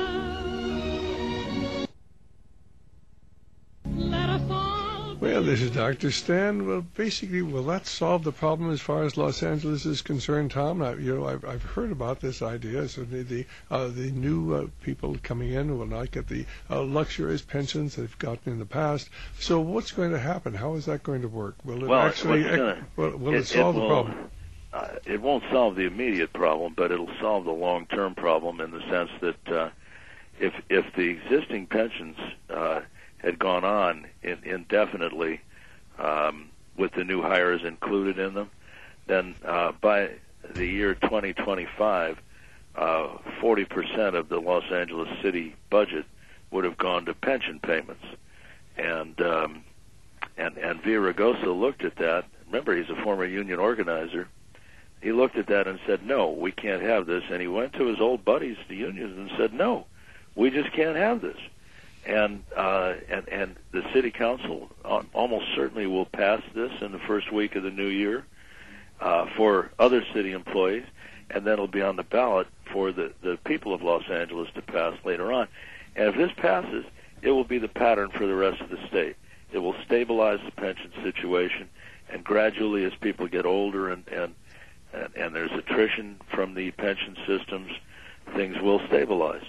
let us all. Well, this is Dr. Stan. Well, basically, will that solve the problem as far as Los Angeles is concerned, Tom? I've heard about this idea. Certainly, the new people coming in will not get the luxurious pensions they've gotten in the past. So, what's going to happen? How is that going to work? Will it will it solve the problem? It won't solve the immediate problem, but it'll solve the long-term problem in the sense that if the existing pensions had gone on indefinitely with the new hires included in them, then by the year 2025, 40% of the Los Angeles city budget would have gone to pension payments. And Villaraigosa looked at that. Remember, he's a former union organizer. He looked at that and said, no, we can't have this. And he went to his old buddies, the unions, and said, no, we just can't have this. And the city council almost certainly will pass this in the first week of the new year for other city employees, and then it'll be on the ballot for the people of Los Angeles to pass later on. And if this passes, it will be the pattern for the rest of the state. It will stabilize the pension situation, and gradually as people get older and there's attrition from the pension systems, things will stabilize.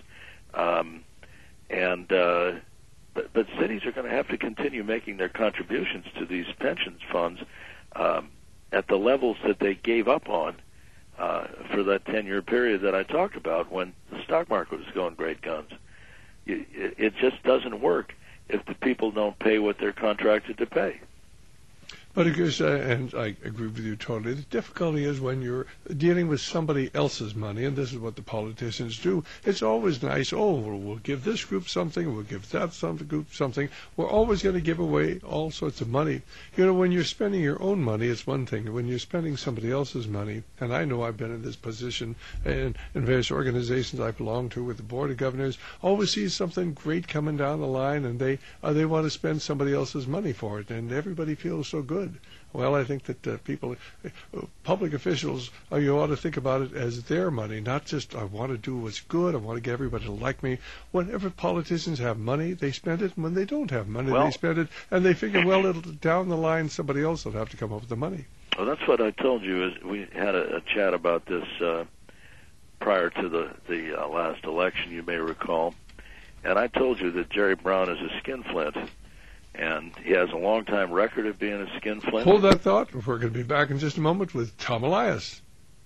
But cities are going to have to continue making their contributions to these pensions funds at the levels that they gave up on for that 10-year period that I talked about when the stock market was going great guns. It just doesn't work if the people don't pay what they're contracted to pay. But of course, and I agree with you totally, the difficulty is when you're dealing with somebody else's money, and this is what the politicians do. It's always nice, we'll give this group something, we'll give that group something. We're always going to give away all sorts of money. You know, when you're spending your own money, it's one thing. When you're spending somebody else's money, and I know I've been in this position in various organizations I belong to with the Board of Governors, always see something great coming down the line, and they want to spend somebody else's money for it, and everybody feels so good. Well, I think that public officials, you ought to think about it as their money, not just I want to do what's good, I want to get everybody to like me. Whenever politicians have money, they spend it, and when they don't have money, they spend it, and they figure, well, down the line, somebody else will have to come up with the money. Well, that's what I told you. Is we had a chat about this prior to the last election, you may recall, and I told you that Jerry Brown is a skinflint, and he has a long-time record of being a skinflint. Hold that thought. We're going to be back in just a moment with Tom Elias.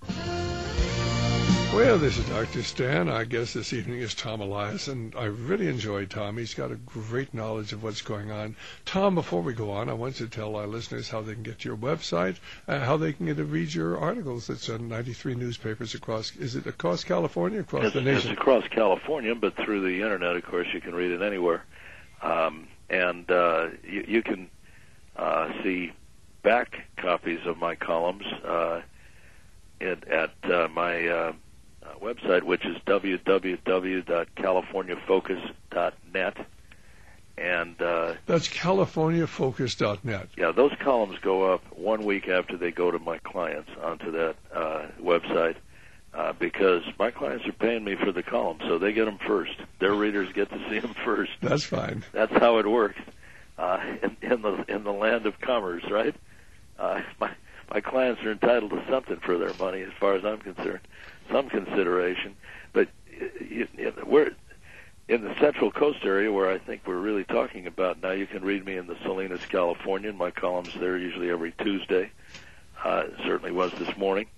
Well, this is Dr. Stan. I guess this evening is Tom Elias, and I really enjoyed Tom. He's got a great knowledge of what's going on. Tom, before we go on, I want you to tell our listeners how they can get to your website, how they can get to read your articles. It's on 93 newspapers across, is it across California, across the nation? It's across California, but through the Internet, of course, you can read it anywhere. You can see back copies of my columns at my website, which is www.californiafocus.net. And that's californiafocus.net. Yeah, those columns go up 1 week after they go to my clients onto that website because my clients are paying me for the columns, so they get them first. Their readers get to see them first. That's fine. That's how it works in the land of commerce, right? My clients are entitled to something for their money, as far as I'm concerned, some consideration. But we're in the Central Coast area, where I think we're really talking about now. You can read me in the Salinas, California. My columns there usually every Tuesday. It certainly was this morning,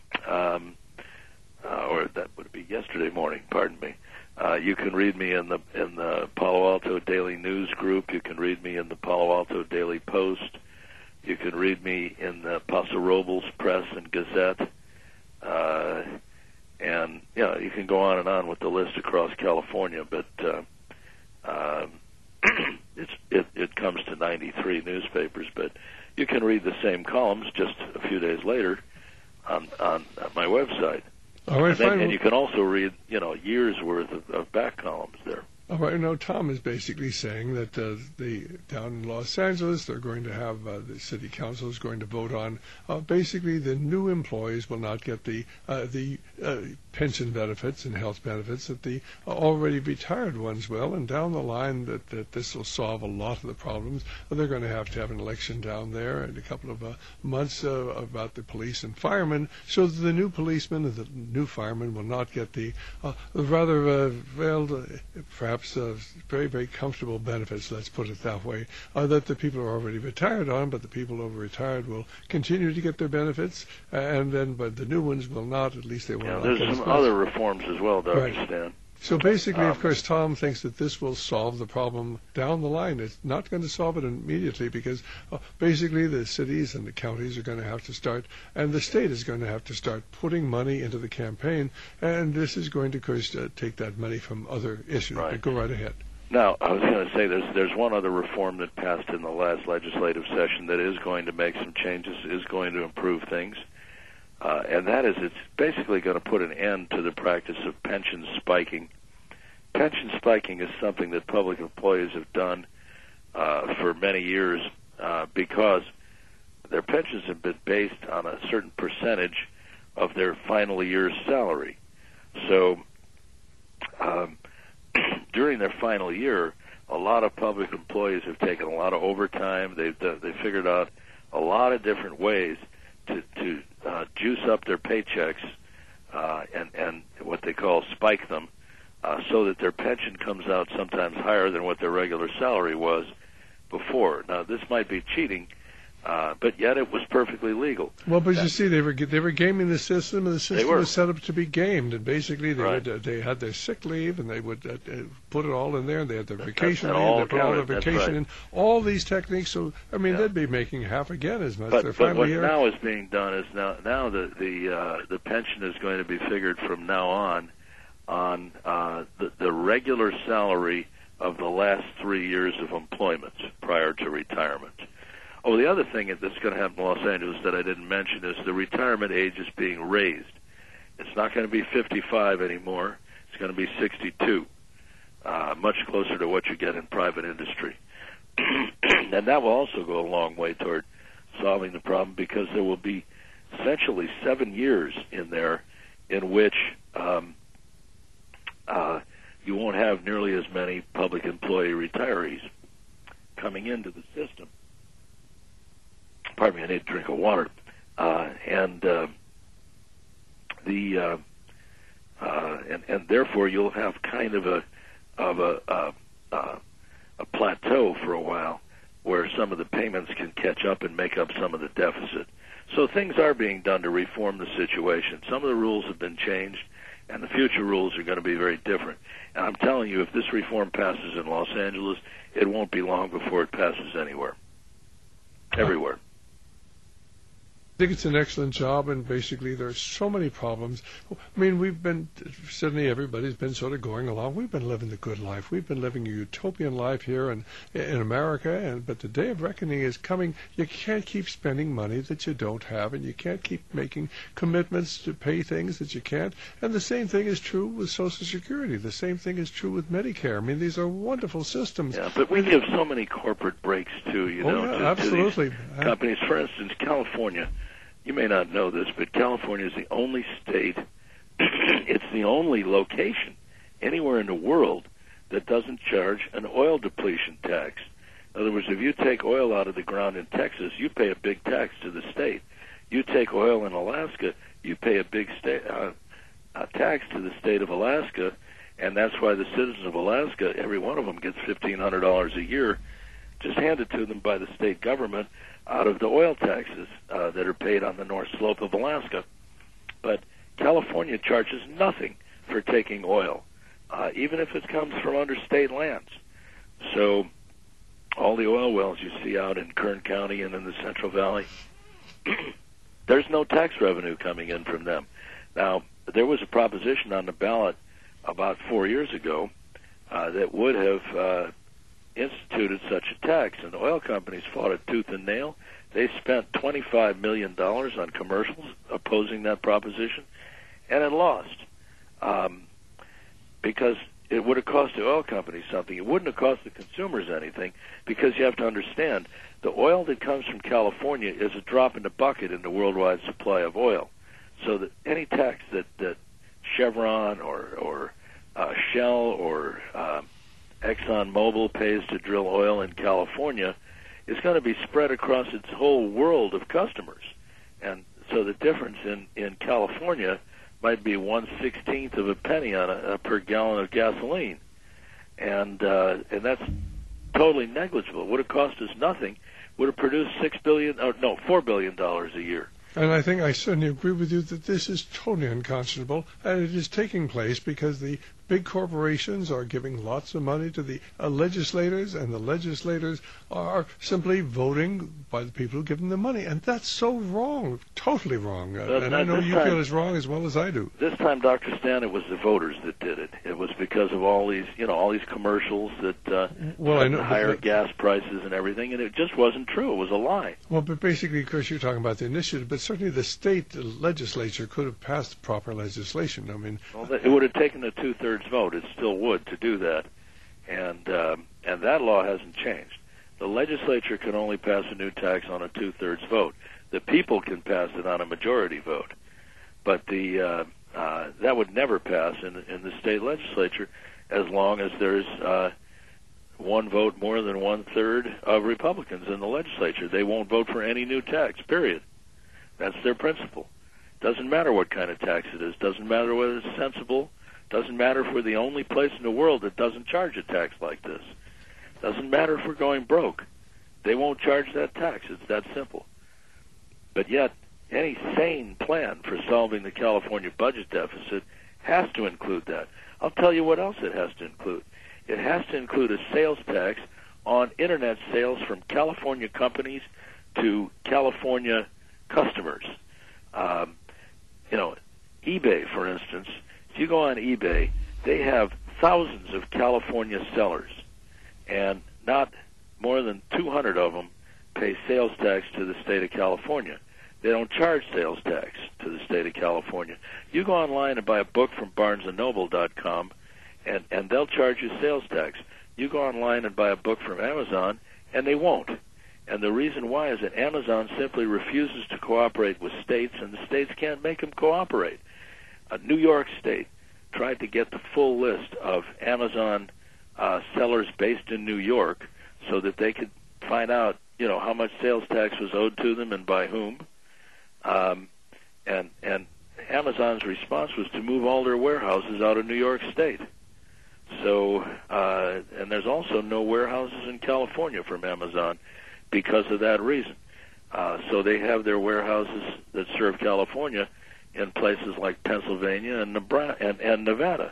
or that would be yesterday morning. Pardon me. You can read me in the Palo Alto Daily News Group. You can read me in the Palo Alto Daily Post. You can read me in the Paso Robles Press and Gazette. And, you can go on and on with the list across California, but it comes to 93 newspapers. But you can read the same columns just a few days later on my website. All right, and you can also read, years' worth of back columns there. All right, now Tom is basically saying that down in Los Angeles, they're going to have the city council is going to vote on basically the new employees will not get the pension benefits and health benefits that the already retired ones will, and down the line that this will solve a lot of the problems. They're going to have an election down there in a couple of months about the police and firemen, so that the new policemen and the new firemen will not get the perhaps very, very comfortable benefits, let's put it that way, that the people are already retired on, but the people who are retired will continue to get their benefits, but the new ones will not, at least they will not. There's some other reforms as well, Dr. Right. Stan. So basically, of course, Tom thinks that this will solve the problem down the line. It's not going to solve it immediately because basically the cities and the counties are going to have to start, and the state is going to have to start putting money into the campaign, and this is going to, of course, take that money from other issues. Right. But go right ahead. Now, I was going to say there's one other reform that passed in the last legislative session that is going to make some changes, is going to improve things. And that is, it's basically going to put an end to the practice of pension spiking. Pension spiking is something that public employees have done for many years because their pensions have been based on a certain percentage of their final year's salary. So during their final year, a lot of public employees have taken a lot of overtime. They've figured out a lot of different ways to juice up their paychecks and what they call spike them, so that their pension comes out sometimes higher than what their regular salary was before. Now, this might be cheating, but yet it was perfectly legal. Well, but you see, they were gaming the system, and the system was set up to be gamed. And basically, they had their sick leave, and they would put it all in there. And they had their vacation leave, they put all their vacation in. All these techniques. So they'd be making half again as much. But what now is being done is now the pension is going to be figured from now on the regular salary of the last 3 years of employment prior to retirement. Oh, the other thing that's going to happen in Los Angeles that I didn't mention is the retirement age is being raised. It's not going to be 55 anymore. It's going to be 62, much closer to what you get in private industry. And that will also go a long way toward solving the problem because there will be essentially 7 years in there in which you won't have nearly as many public employee retirees coming into the system. Pardon me, I need a drink of water. and therefore you'll have kind of a plateau for a while where some of the payments can catch up and make up some of the deficit. So things are being done to reform the situation. Some of the rules have been changed, and the future rules are going to be very different. And I'm telling you, if this reform passes in Los Angeles, it won't be long before it passes anywhere, everywhere. I think it's an excellent job, and basically there's so many problems. I mean, certainly everybody's been sort of going along. We've been living the good life. We've been living a utopian life here in America, but the day of reckoning is coming. You can't keep spending money that you don't have, and you can't keep making commitments to pay things that you can't. And the same thing is true with Social Security. The same thing is true with Medicare. I mean, these are wonderful systems. Yeah, but we give so many corporate breaks, too, absolutely. To these companies. For instance, California. You may not know this, but California is the only state, it's the only location anywhere in the world that doesn't charge an oil depletion tax. In other words, if you take oil out of the ground in Texas, you pay a big tax to the state. You take oil in Alaska, you pay a big tax to the state of Alaska, and that's why the citizens of Alaska, every one of them gets $1,500 a year, just handed to them by the state government out of the oil taxes that are paid on the North Slope of Alaska. But California charges nothing for taking oil, even if it comes from under state lands. So all the oil wells you see out in Kern County and in the Central Valley, there's no tax revenue coming in from them. Now, there was a proposition on the ballot about 4 years ago that would have instituted such a tax, and the oil companies fought it tooth and nail. They spent $25 million on commercials opposing that proposition, and it lost because it would have cost the oil companies something. It wouldn't have cost the consumers anything, because you have to understand the oil that comes from California is a drop in the bucket in the worldwide supply of oil. So that any tax that Chevron or Shell or ExxonMobil pays to drill oil in California is going to be spread across its whole world of customers. And so the difference in California might be 1/16th of a penny on a per gallon of gasoline. And that's totally negligible. It would have cost us nothing. Would have produced $4 billion a year. And I think I certainly agree with you that this is totally unconscionable, and it is taking place because the big corporations are giving lots of money to the legislators, and the legislators are simply voting by the people who give them the money. And that's so wrong, totally wrong. And I know you feel as wrong as well as I do. This time, Dr. Stan, it was the voters that did it. It was because of all these commercials that higher gas prices and everything, and it just wasn't true. It was a lie. Well, but basically, of course, you're talking about the initiative, but certainly the state legislature could have passed proper legislation. I mean, it would have taken a 2/3 vote. It still would to do that, and that law hasn't changed. The legislature can only pass a new tax on a 2/3 vote. The people can pass it on a majority vote, but that would never pass in the state legislature as long as there's one vote more than 1/3 of Republicans in the legislature. They won't vote for any new tax, period. That's their principle. Doesn't matter what kind of tax it is. Doesn't matter whether it's sensible. Doesn't matter if we're the only place in the world that doesn't charge a tax like this. Doesn't matter if we're going broke. They won't charge that tax. It's that simple. But yet, any sane plan for solving the California budget deficit has to include that. I'll tell you what else it has to include. It has to include a sales tax on Internet sales from California companies to California customers. eBay, for instance, if you go on eBay, they have thousands of California sellers, and not more than 200 of them pay sales tax to the state of California. They don't charge sales tax to the state of California. You go online and buy a book from BarnesandNoble.com, and they'll charge you sales tax. You go online and buy a book from Amazon, and they won't. And the reason why is that Amazon simply refuses to cooperate with states, and the states can't make them cooperate. New York State tried to get the full list of Amazon sellers based in New York so that they could find out, how much sales tax was owed to them and by whom. And Amazon's response was to move all their warehouses out of New York State. So, and there's also no warehouses in California from Amazon because of that reason. So they have their warehouses that serve California in places like Pennsylvania and Nebraska and Nevada,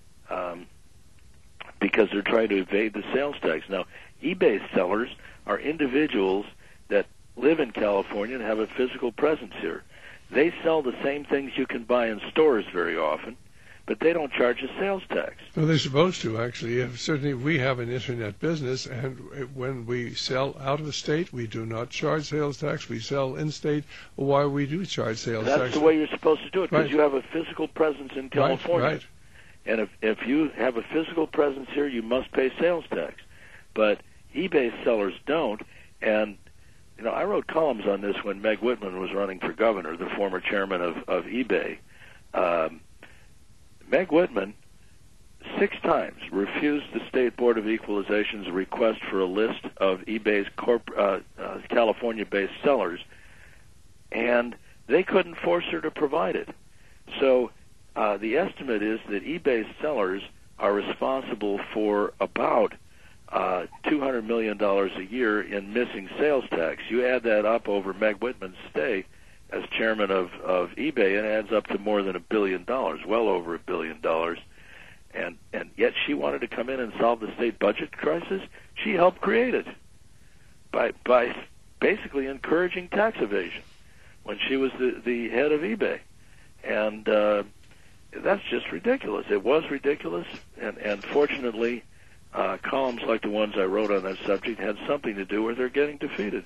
because they're trying to evade the sales tax. Now, eBay sellers are individuals that live in California and have a physical presence here. They sell the same things you can buy in stores very often, but they don't charge a sales tax. Well, they're supposed to, actually. Certainly, we have an Internet business, and when we sell out of the state, we do not charge sales tax. We sell in-state. Why we do charge sales tax? That's the way you're supposed to do it, because Right. you have a physical presence in California. Right. And if you have a physical presence here, you must pay sales tax. But eBay sellers don't. And, you know, I wrote columns on this when Meg Whitman was running for governor, the former chairman of eBay. Meg Whitman 6 times refused the State Board of Equalization's request for a list of eBay's California-based sellers, and they couldn't force her to provide it. So the estimate is that eBay's sellers are responsible for about $200 million a year in missing sales tax. You add that up over Meg Whitman's stay as chairman of eBay, and it adds up to more than $1 billion, well over $1 billion. And yet she wanted to come in and solve the state budget crisis. She helped create it by basically encouraging tax evasion when she was the head of eBay. And that's just ridiculous. It was ridiculous, and fortunately, columns like the ones I wrote on that subject had something to do where they're getting defeated.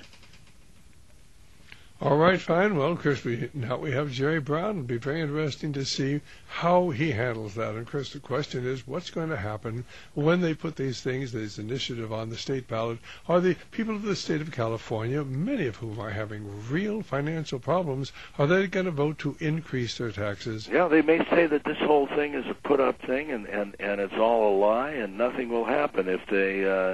All right, fine. Well, Chris, now we have Jerry Brown. It'll be very interesting to see how he handles that. And, Chris, the question is, what's going to happen when they put these things, this initiative on the state ballot? Are the people of the state of California, many of whom are having real financial problems, are they going to vote to increase their taxes? Yeah, they may say that this whole thing is a put-up thing and it's all a lie and nothing will happen if they...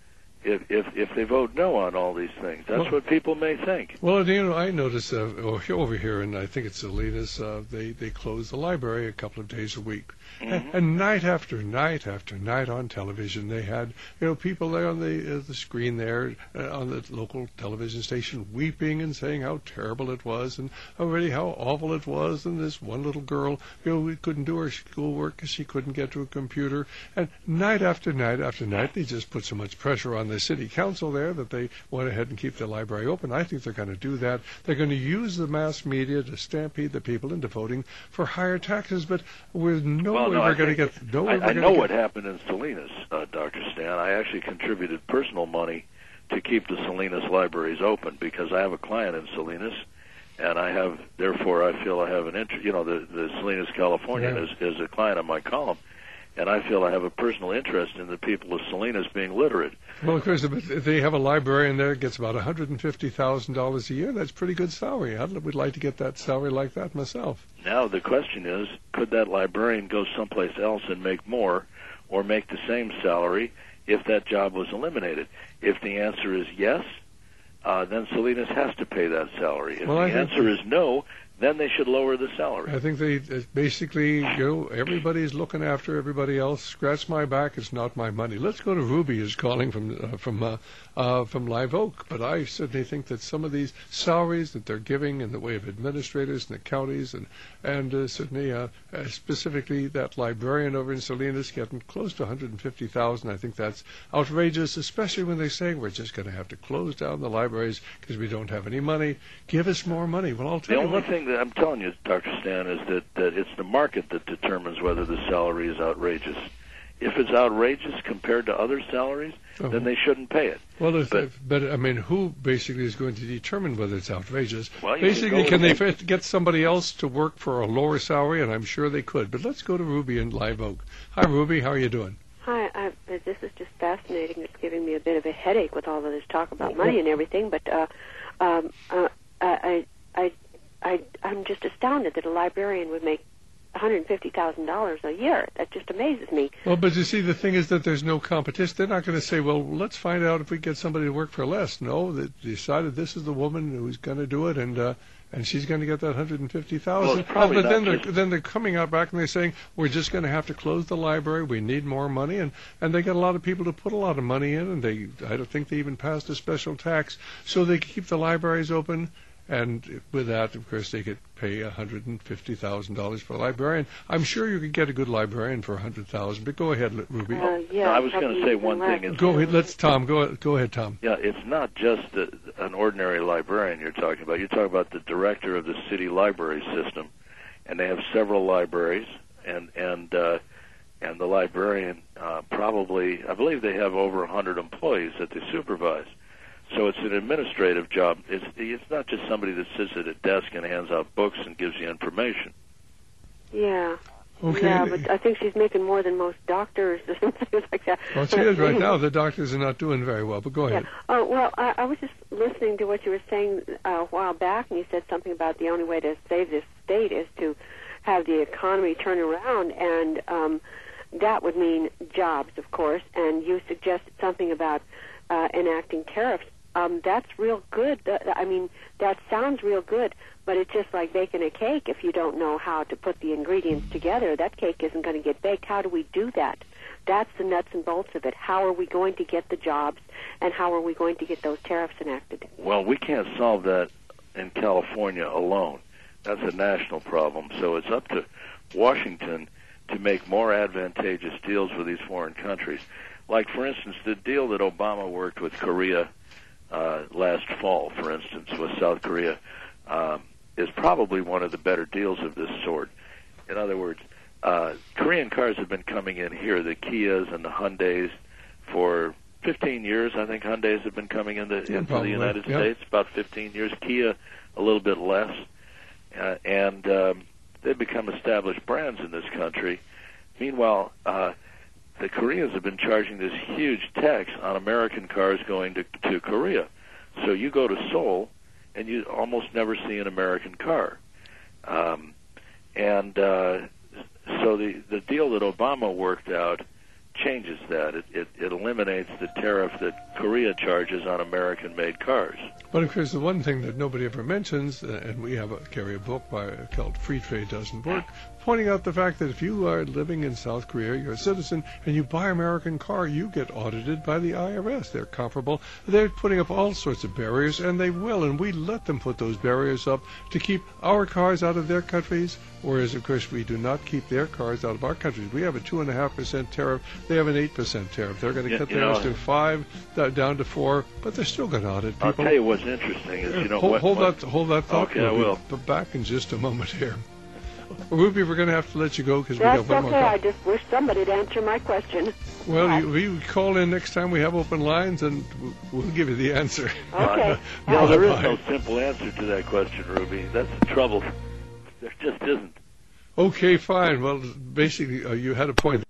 If they vote no on all these things. That's what people may think. Well, you know, I noticed over here, and I think it's Salinas, they close the library a couple of days a week. Mm-hmm. And night after night after night on television, they had, you know, people there on the screen there on the local television station weeping and saying how terrible it was and already how awful it was. And this one little girl, you know, couldn't do her schoolwork because she couldn't get to a computer. And night after night after night, they just put so much pressure on the city council there that they went ahead and keep the library open. I think they're going to do that. They're going to use the mass media to stampede the people into voting for higher taxes, but we're we're going to get... I know what happened in Salinas, Dr. Stan. I actually contributed personal money to keep the Salinas libraries open because I have a client in Salinas, and therefore I feel I have an interest. You know, the Salinas Californian is a client of my column, and I feel I have a personal interest in the people of Salinas being literate. Well, of course, if they have a librarian there that gets about $150,000 a year, that's pretty good salary. I would like to get that salary like that myself. Now the question is, could that librarian go someplace else and make more or make the same salary if that job was eliminated? If the answer is yes, then Salinas has to pay that salary. If the answer is no, then they should lower the salary. I think they basically, you know, everybody's looking after everybody else. Scratch my back, it's not my money. Let's go to Ruby, who's calling from Live Oak. But I certainly think that some of these salaries that they're giving in the way of administrators in the counties and certainly specifically that librarian over in Salinas getting close to $150,000, I think that's outrageous, especially when they're saying we're just going to have to close down the libraries because we don't have any money. Give us more money. Well, I'll tell you what. The only thing that I'm telling you, Dr. Stan, is that it's the market that determines whether the salary is outrageous. If it's outrageous compared to other salaries, then they shouldn't pay it. Well, but I mean, who basically is going to determine whether it's outrageous? Well, basically, can they get somebody else to work for a lower salary? And I'm sure they could. But let's go to Ruby in Live Oak. Hi, Ruby. How are you doing? Hi. This is just fascinating. It's giving me a bit of a headache with all of this talk about money and everything. But I'm just astounded that a librarian would make $150,000 a year. That just amazes me. Well, but you see, the thing is that there's no competition. They're not going to say, well, let's find out if we get somebody to work for less. No, they decided this is the woman who's going to do it, and she's going to get that $150,000. Well, but then they're coming out back and they're saying, we're just going to have to close the library. We need more money, and they get a lot of people to put a lot of money in, and I don't think they even passed a special tax, so they keep the libraries open. And with that, of course, they could pay $150,000 for a librarian. I'm sure you could get a good librarian for $100,000. But go ahead, Ruby. No, I was going to say one thing. Go ahead, Tom. Go ahead, Tom. Yeah, it's not just an ordinary librarian you're talking about. You're talking about the director of the city library system, and they have several libraries, and the librarian probably, I believe they have over 100 employees that they supervise. So it's an administrative job. It's not just somebody that sits at a desk and hands out books and gives you information. Yeah. Okay. Yeah, but I think she's making more than most doctors or something like that. Well, she is right now. The doctors are not doing very well, but go ahead. Yeah. Oh, well, I was just listening to what you were saying a while back, and you said something about the only way to save this state is to have the economy turn around, and that would mean jobs, of course, and you suggested something about enacting tariffs. That's real good. I mean, that sounds real good, but it's just like baking a cake. If you don't know how to put the ingredients together, that cake isn't going to get baked. How do we do that? That's the nuts and bolts of it. How are we going to get the jobs, and how are we going to get those tariffs enacted? Well, we can't solve that in California alone. That's a national problem. So it's up to Washington to make more advantageous deals with these foreign countries. Like, for instance, the deal that Obama worked with Korea last fall, for instance, with South Korea, is probably one of the better deals of this sort. In other words, Korean cars have been coming in here, the Kias and the Hyundais, for 15 years. I think Hyundais have been coming into the United States, about 15 years. Kia, a little bit less. And they've become established brands in this country. Meanwhile, the Koreans have been charging this huge tax on American cars going to Korea. So you go to Seoul, and you almost never see an American car. So the deal that Obama worked out changes that. It eliminates the tariff that Korea charges on American-made cars. But, of course, the one thing that nobody ever mentions, and we carry a book called Free Trade Doesn't Work, pointing out the fact that if you are living in South Korea, you're a citizen, and you buy an American car, you get audited by the IRS. They're comparable. They're putting up all sorts of barriers, and they will, and we let them put those barriers up to keep our cars out of their countries, whereas, of course, we do not keep their cars out of our countries. We have a 2.5% tariff. They have an 8% tariff. They're going to cut theirs to 5, down to 4, but they're still going to audit people. I'll tell you what's interesting is, hold that thought. Okay, I will. But back in just a moment here. Ruby, we're going to have to let you go because we That's got one more okay. call. I just wish somebody to answer my question. Well, we call in next time we have open lines, and we'll give you the answer. Okay. Well, there is no simple answer to that question, Ruby. That's the trouble. There just isn't. Okay, fine. Well, basically, you had a point.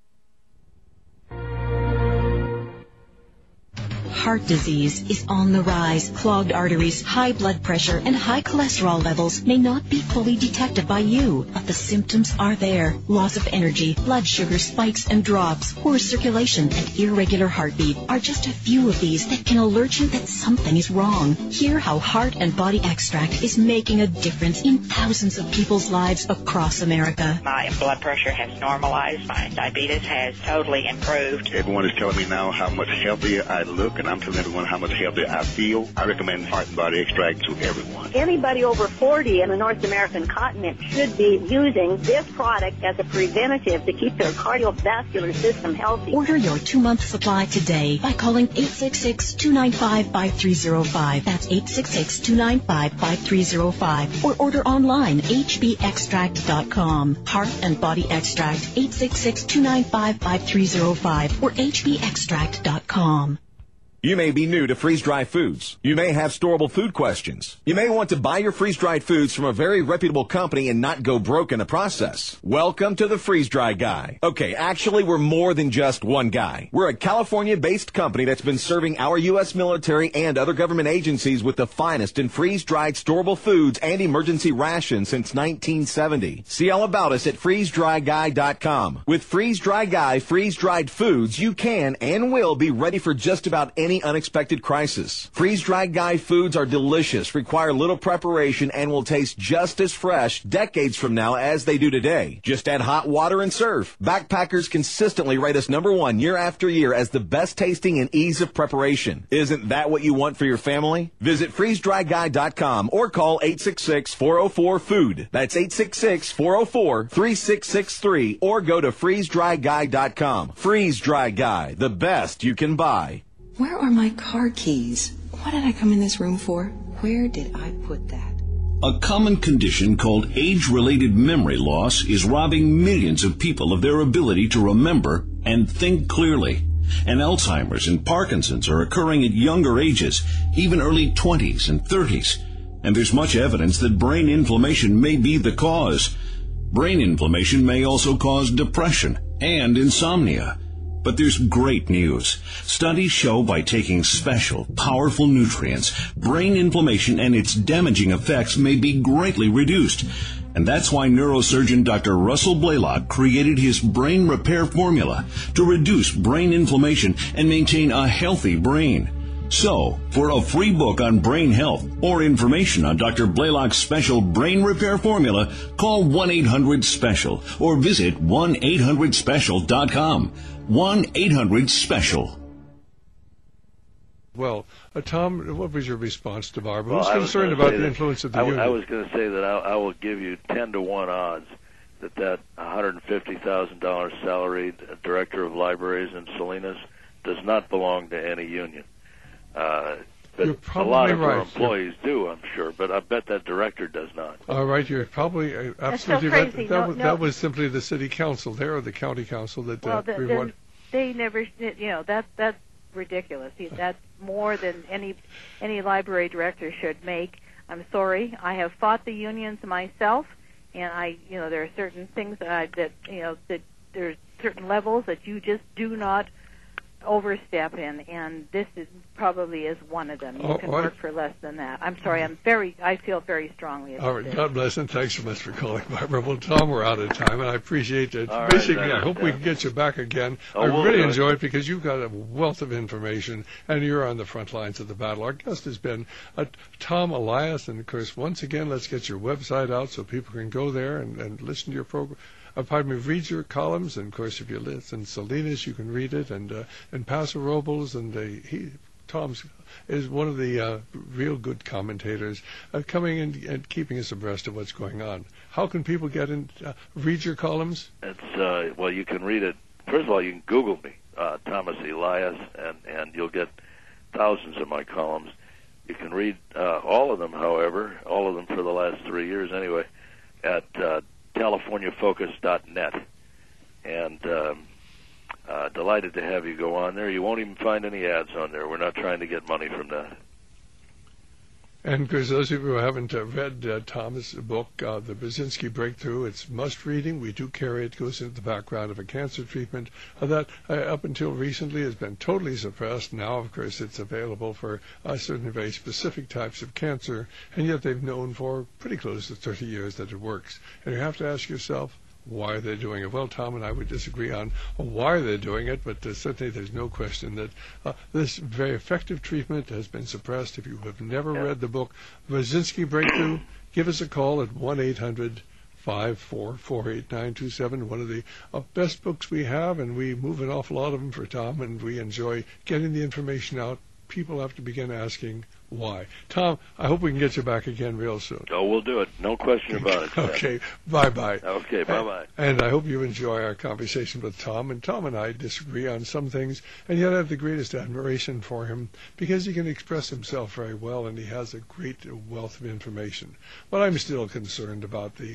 Heart disease is on the rise. Clogged arteries, high blood pressure, and high cholesterol levels may not be fully detected by you, but the symptoms are there. Loss of energy, blood sugar spikes and drops, poor circulation, and irregular heartbeat are just a few of these that can alert you that something is wrong. Hear how Heart and Body Extract is making a difference in thousands of people's lives across America. My blood pressure has normalized. My diabetes has totally improved. Everyone is telling me now how much healthier I look, and I'm telling everyone how much healthier I feel. I recommend Heart and Body Extract to everyone. Anybody over 40 in the North American continent should be using this product as a preventative to keep their cardiovascular system healthy. Order your 2-month supply today by calling 866-295-5305. That's 866-295-5305. Or order online, hbextract.com. Heart and Body Extract, 866-295-5305 or hbextract.com. You may be new to freeze-dried foods. You may have storable food questions. You may want to buy your freeze-dried foods from a very reputable company and not go broke in the process. Welcome to the Freeze-Dry Guy. Okay, actually, we're more than just one guy. We're a California-based company that's been serving our U.S. military and other government agencies with the finest in freeze-dried storable foods and emergency rations since 1970. See all about us at freezedryguy.com. With Freeze-Dry Guy freeze-dried foods, you can and will be ready for just about any unexpected crisis. Freeze-Dried Guy foods are delicious, require little preparation, and will taste just as fresh decades from now as they do today. Just add hot water and serve. Backpackers consistently rate us #1 year after year as the best tasting and ease of preparation. Isn't that what you want for your family? Visit freezedryguy.com or call 866-404-FOOD. That's 866-404-3663 or go to freezedryguy.com. Freeze-Dry Guy, the best you can buy. Where are my car keys? What did I come in this room for? Where did I put that? A common condition called age-related memory loss is robbing millions of people of their ability to remember and think clearly. And Alzheimer's and Parkinson's are occurring at younger ages, even early 20s and 30s. And there's much evidence that brain inflammation may be the cause. Brain inflammation may also cause depression and insomnia. But there's great news. Studies show by taking special, powerful nutrients, brain inflammation and its damaging effects may be greatly reduced. And that's why neurosurgeon Dr. Russell Blaylock created his brain repair formula to reduce brain inflammation and maintain a healthy brain. So, for a free book on brain health or information on Dr. Blaylock's special brain repair formula, call 1-800-SPECIAL or visit 1-800-SPECIAL.com. 1-800-SPECIAL. Well, Tom, what was your response to Barbara? Well, Who's concerned about the influence of the union? I was going to say that I will give you 10-to-1 odds that $150,000 salaried director of libraries in Salinas does not belong to any union. But a lot of our employees do, I'm sure, but I bet that director does not. All right, you're probably absolutely right. That was simply the city council there, or the county council that they never, that's ridiculous. That's more than any library director should make. I'm sorry, I have fought the unions myself, and there are certain things that there's certain levels that you just do not overstep in, and this probably is one of them. You can work for less than that. I'm sorry. I feel very strongly about All right. this. God bless, and thanks so much for calling, Barbara. Well, Tom, we're out of time, and I appreciate it. All Basically, right, I hope we can get you back again. I we'll really do it. enjoy it because you've got a wealth of information, and you're on the front lines of the battle. Our guest has been Tom Elias, and of course, once again, let's get your website out so people can go there and listen to your program. Read your columns, and of course, if you live in Salinas, you can read it, and Paso Robles, and Tom's is one of the real good commentators coming in and keeping us abreast of what's going on. How can people get in? Read your columns? It's well, you can read it. First of all, you can Google me, Thomas Elias, and you'll get thousands of my columns. You can read all of them, however, all of them for the last 3 years anyway, at CaliforniaFocus.net, and delighted to have you go on there. You won't even find any ads on there. We're not trying to get money from that. And because those of you who haven't read Tom's book, The Brzezinski Breakthrough, it's must-reading. We do carry it. It goes into the background of a cancer treatment that up until recently has been totally suppressed. Now, of course, it's available for certain very specific types of cancer, and yet they've known for pretty close to 30 years that it works. And you have to ask yourself, why are they doing it? Well, Tom and I would disagree on why they're doing it, but certainly there's no question that this very effective treatment has been suppressed. If you have never read the book, Brzezinski Breakthrough, give us a call at 1-800-544-8927, one of the best books we have, and we move an awful lot of them for Tom, and we enjoy getting the information out people have to begin asking why. Tom, I hope we can get you back again real soon. Oh, we'll do it. No question about it. Okay, bye-bye. Okay, bye-bye. And I hope you enjoy our conversation with Tom. And Tom and I disagree on some things, and yet I have the greatest admiration for him because he can express himself very well, and he has a great wealth of information. But I'm still concerned about the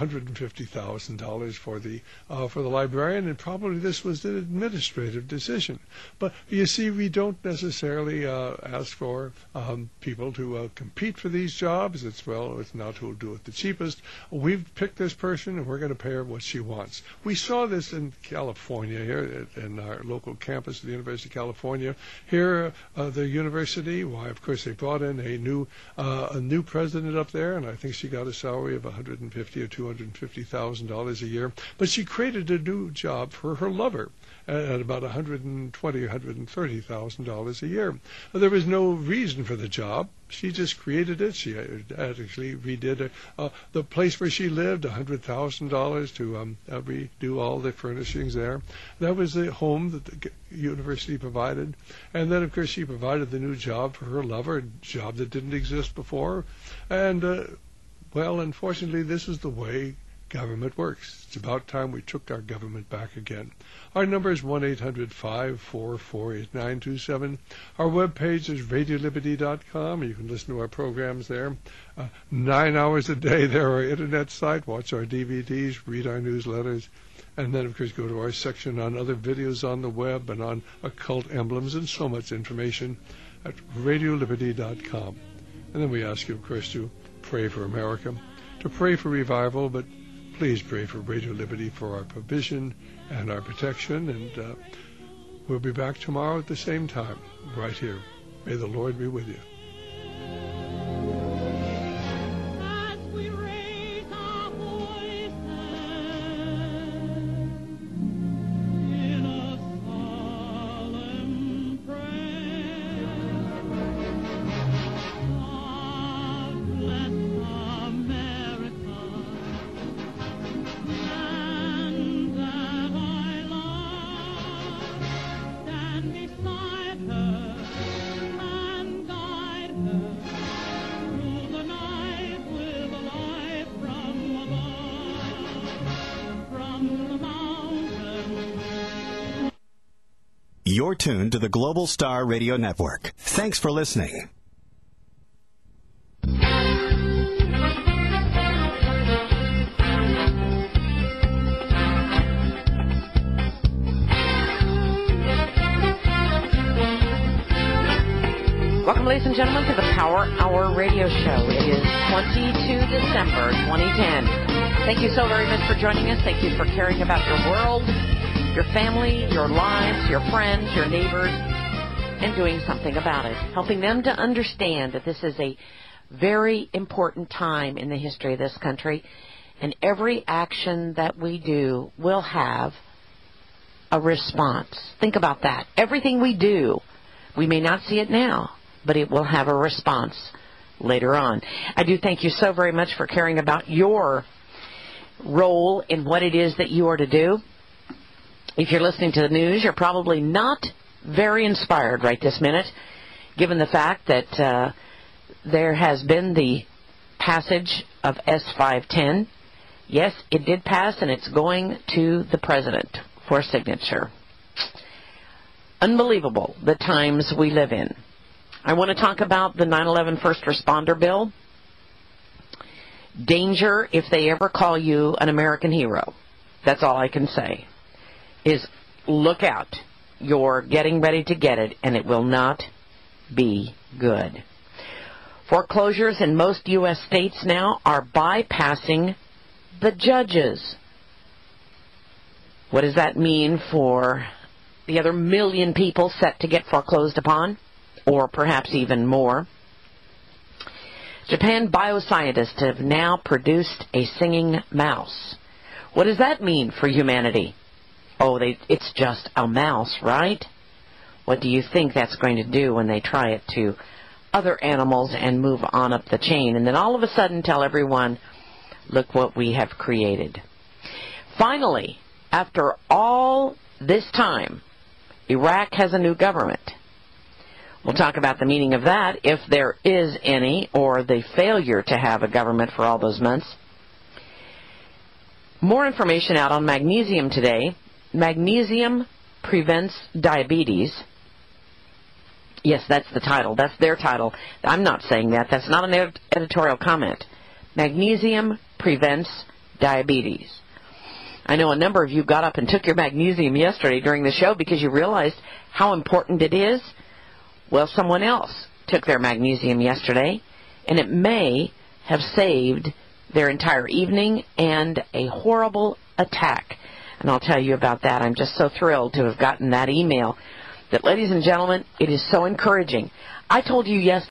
$150,000 for the librarian, and probably this was an administrative decision. But you see, we don't necessarily ask for people to compete for these jobs. It's not who'll do it the cheapest. We've picked this person, and we're going to pay her what she wants. We saw this in California here, in our local campus of the University of California. Here, the university, why, of course, they brought in a new president up there, and I think she got a salary of $150,000 or $250,000 a year. But she created a new job for her lover at about $120,000 or $130,000 a year. There was no reason for the job. She just created it. She actually redid the place where she lived, $100,000 to redo all the furnishings there. That was the home that the university provided. And then, of course, she provided the new job for her lover, a job that didn't exist before. And, unfortunately, this is the way government works. It's about time we took our government back again. Our number is 1-800-544-8927. Our webpage is radioliberty.com. You can listen to our programs there. 9 hours a day there, our internet site. Watch our DVDs, read our newsletters, and then, of course, go to our section on other videos on the web and on occult emblems and so much information at radioliberty.com. And then we ask you, of course, to pray for America, to pray for revival, but please pray for Radio Liberty for our provision and our protection, and we'll be back tomorrow at the same time, right here. May the Lord be with you. You're tuned to the Global Star Radio Network. Thanks for listening. Welcome, ladies and gentlemen, to the Power Hour Radio Show. It is 22 December 2010. Thank you so very much for joining us. Thank you for caring about your world, your family, your lives, your friends, your neighbors, and doing something about it. Helping them to understand that this is a very important time in the history of this country, and every action that we do will have a response. Think about that. Everything we do, we may not see it now, but it will have a response later on. I do thank you so very much for caring about your role in what it is that you are to do. If you're listening to the news, you're probably not very inspired right this minute, given the fact that there has been the passage of S510. Yes, it did pass, and it's going to the president for signature. Unbelievable, the times we live in. I want to talk about the 9/11 first responder bill. Danger if they ever call you an American hero. That's all I can say. Is look out. You're getting ready to get it, and it will not be good. Foreclosures in most U.S. states now are bypassing the judges. What does that mean for the other million people set to get foreclosed upon, or perhaps even more? Japan bioscientists have now produced a singing mouse. What does that mean for humanity? Oh, it's just a mouse, right? What do you think that's going to do when they try it to other animals and move on up the chain, and then all of a sudden tell everyone, look what we have created? Finally, after all this time, Iraq has a new government. We'll talk about the meaning of that, if there is any, or the failure to have a government for all those months. More information out on magnesium today. Magnesium prevents diabetes. Yes, that's the title. That's their title. I'm not saying that. That's not an editorial comment. Magnesium prevents diabetes. I know a number of you got up and took your magnesium yesterday during the show because you realized how important it is. Well, someone else took their magnesium yesterday, and it may have saved their entire evening and a horrible attack. And I'll tell you about that. I'm just so thrilled to have gotten that email. That, ladies and gentlemen, it is so encouraging. I told you yesterday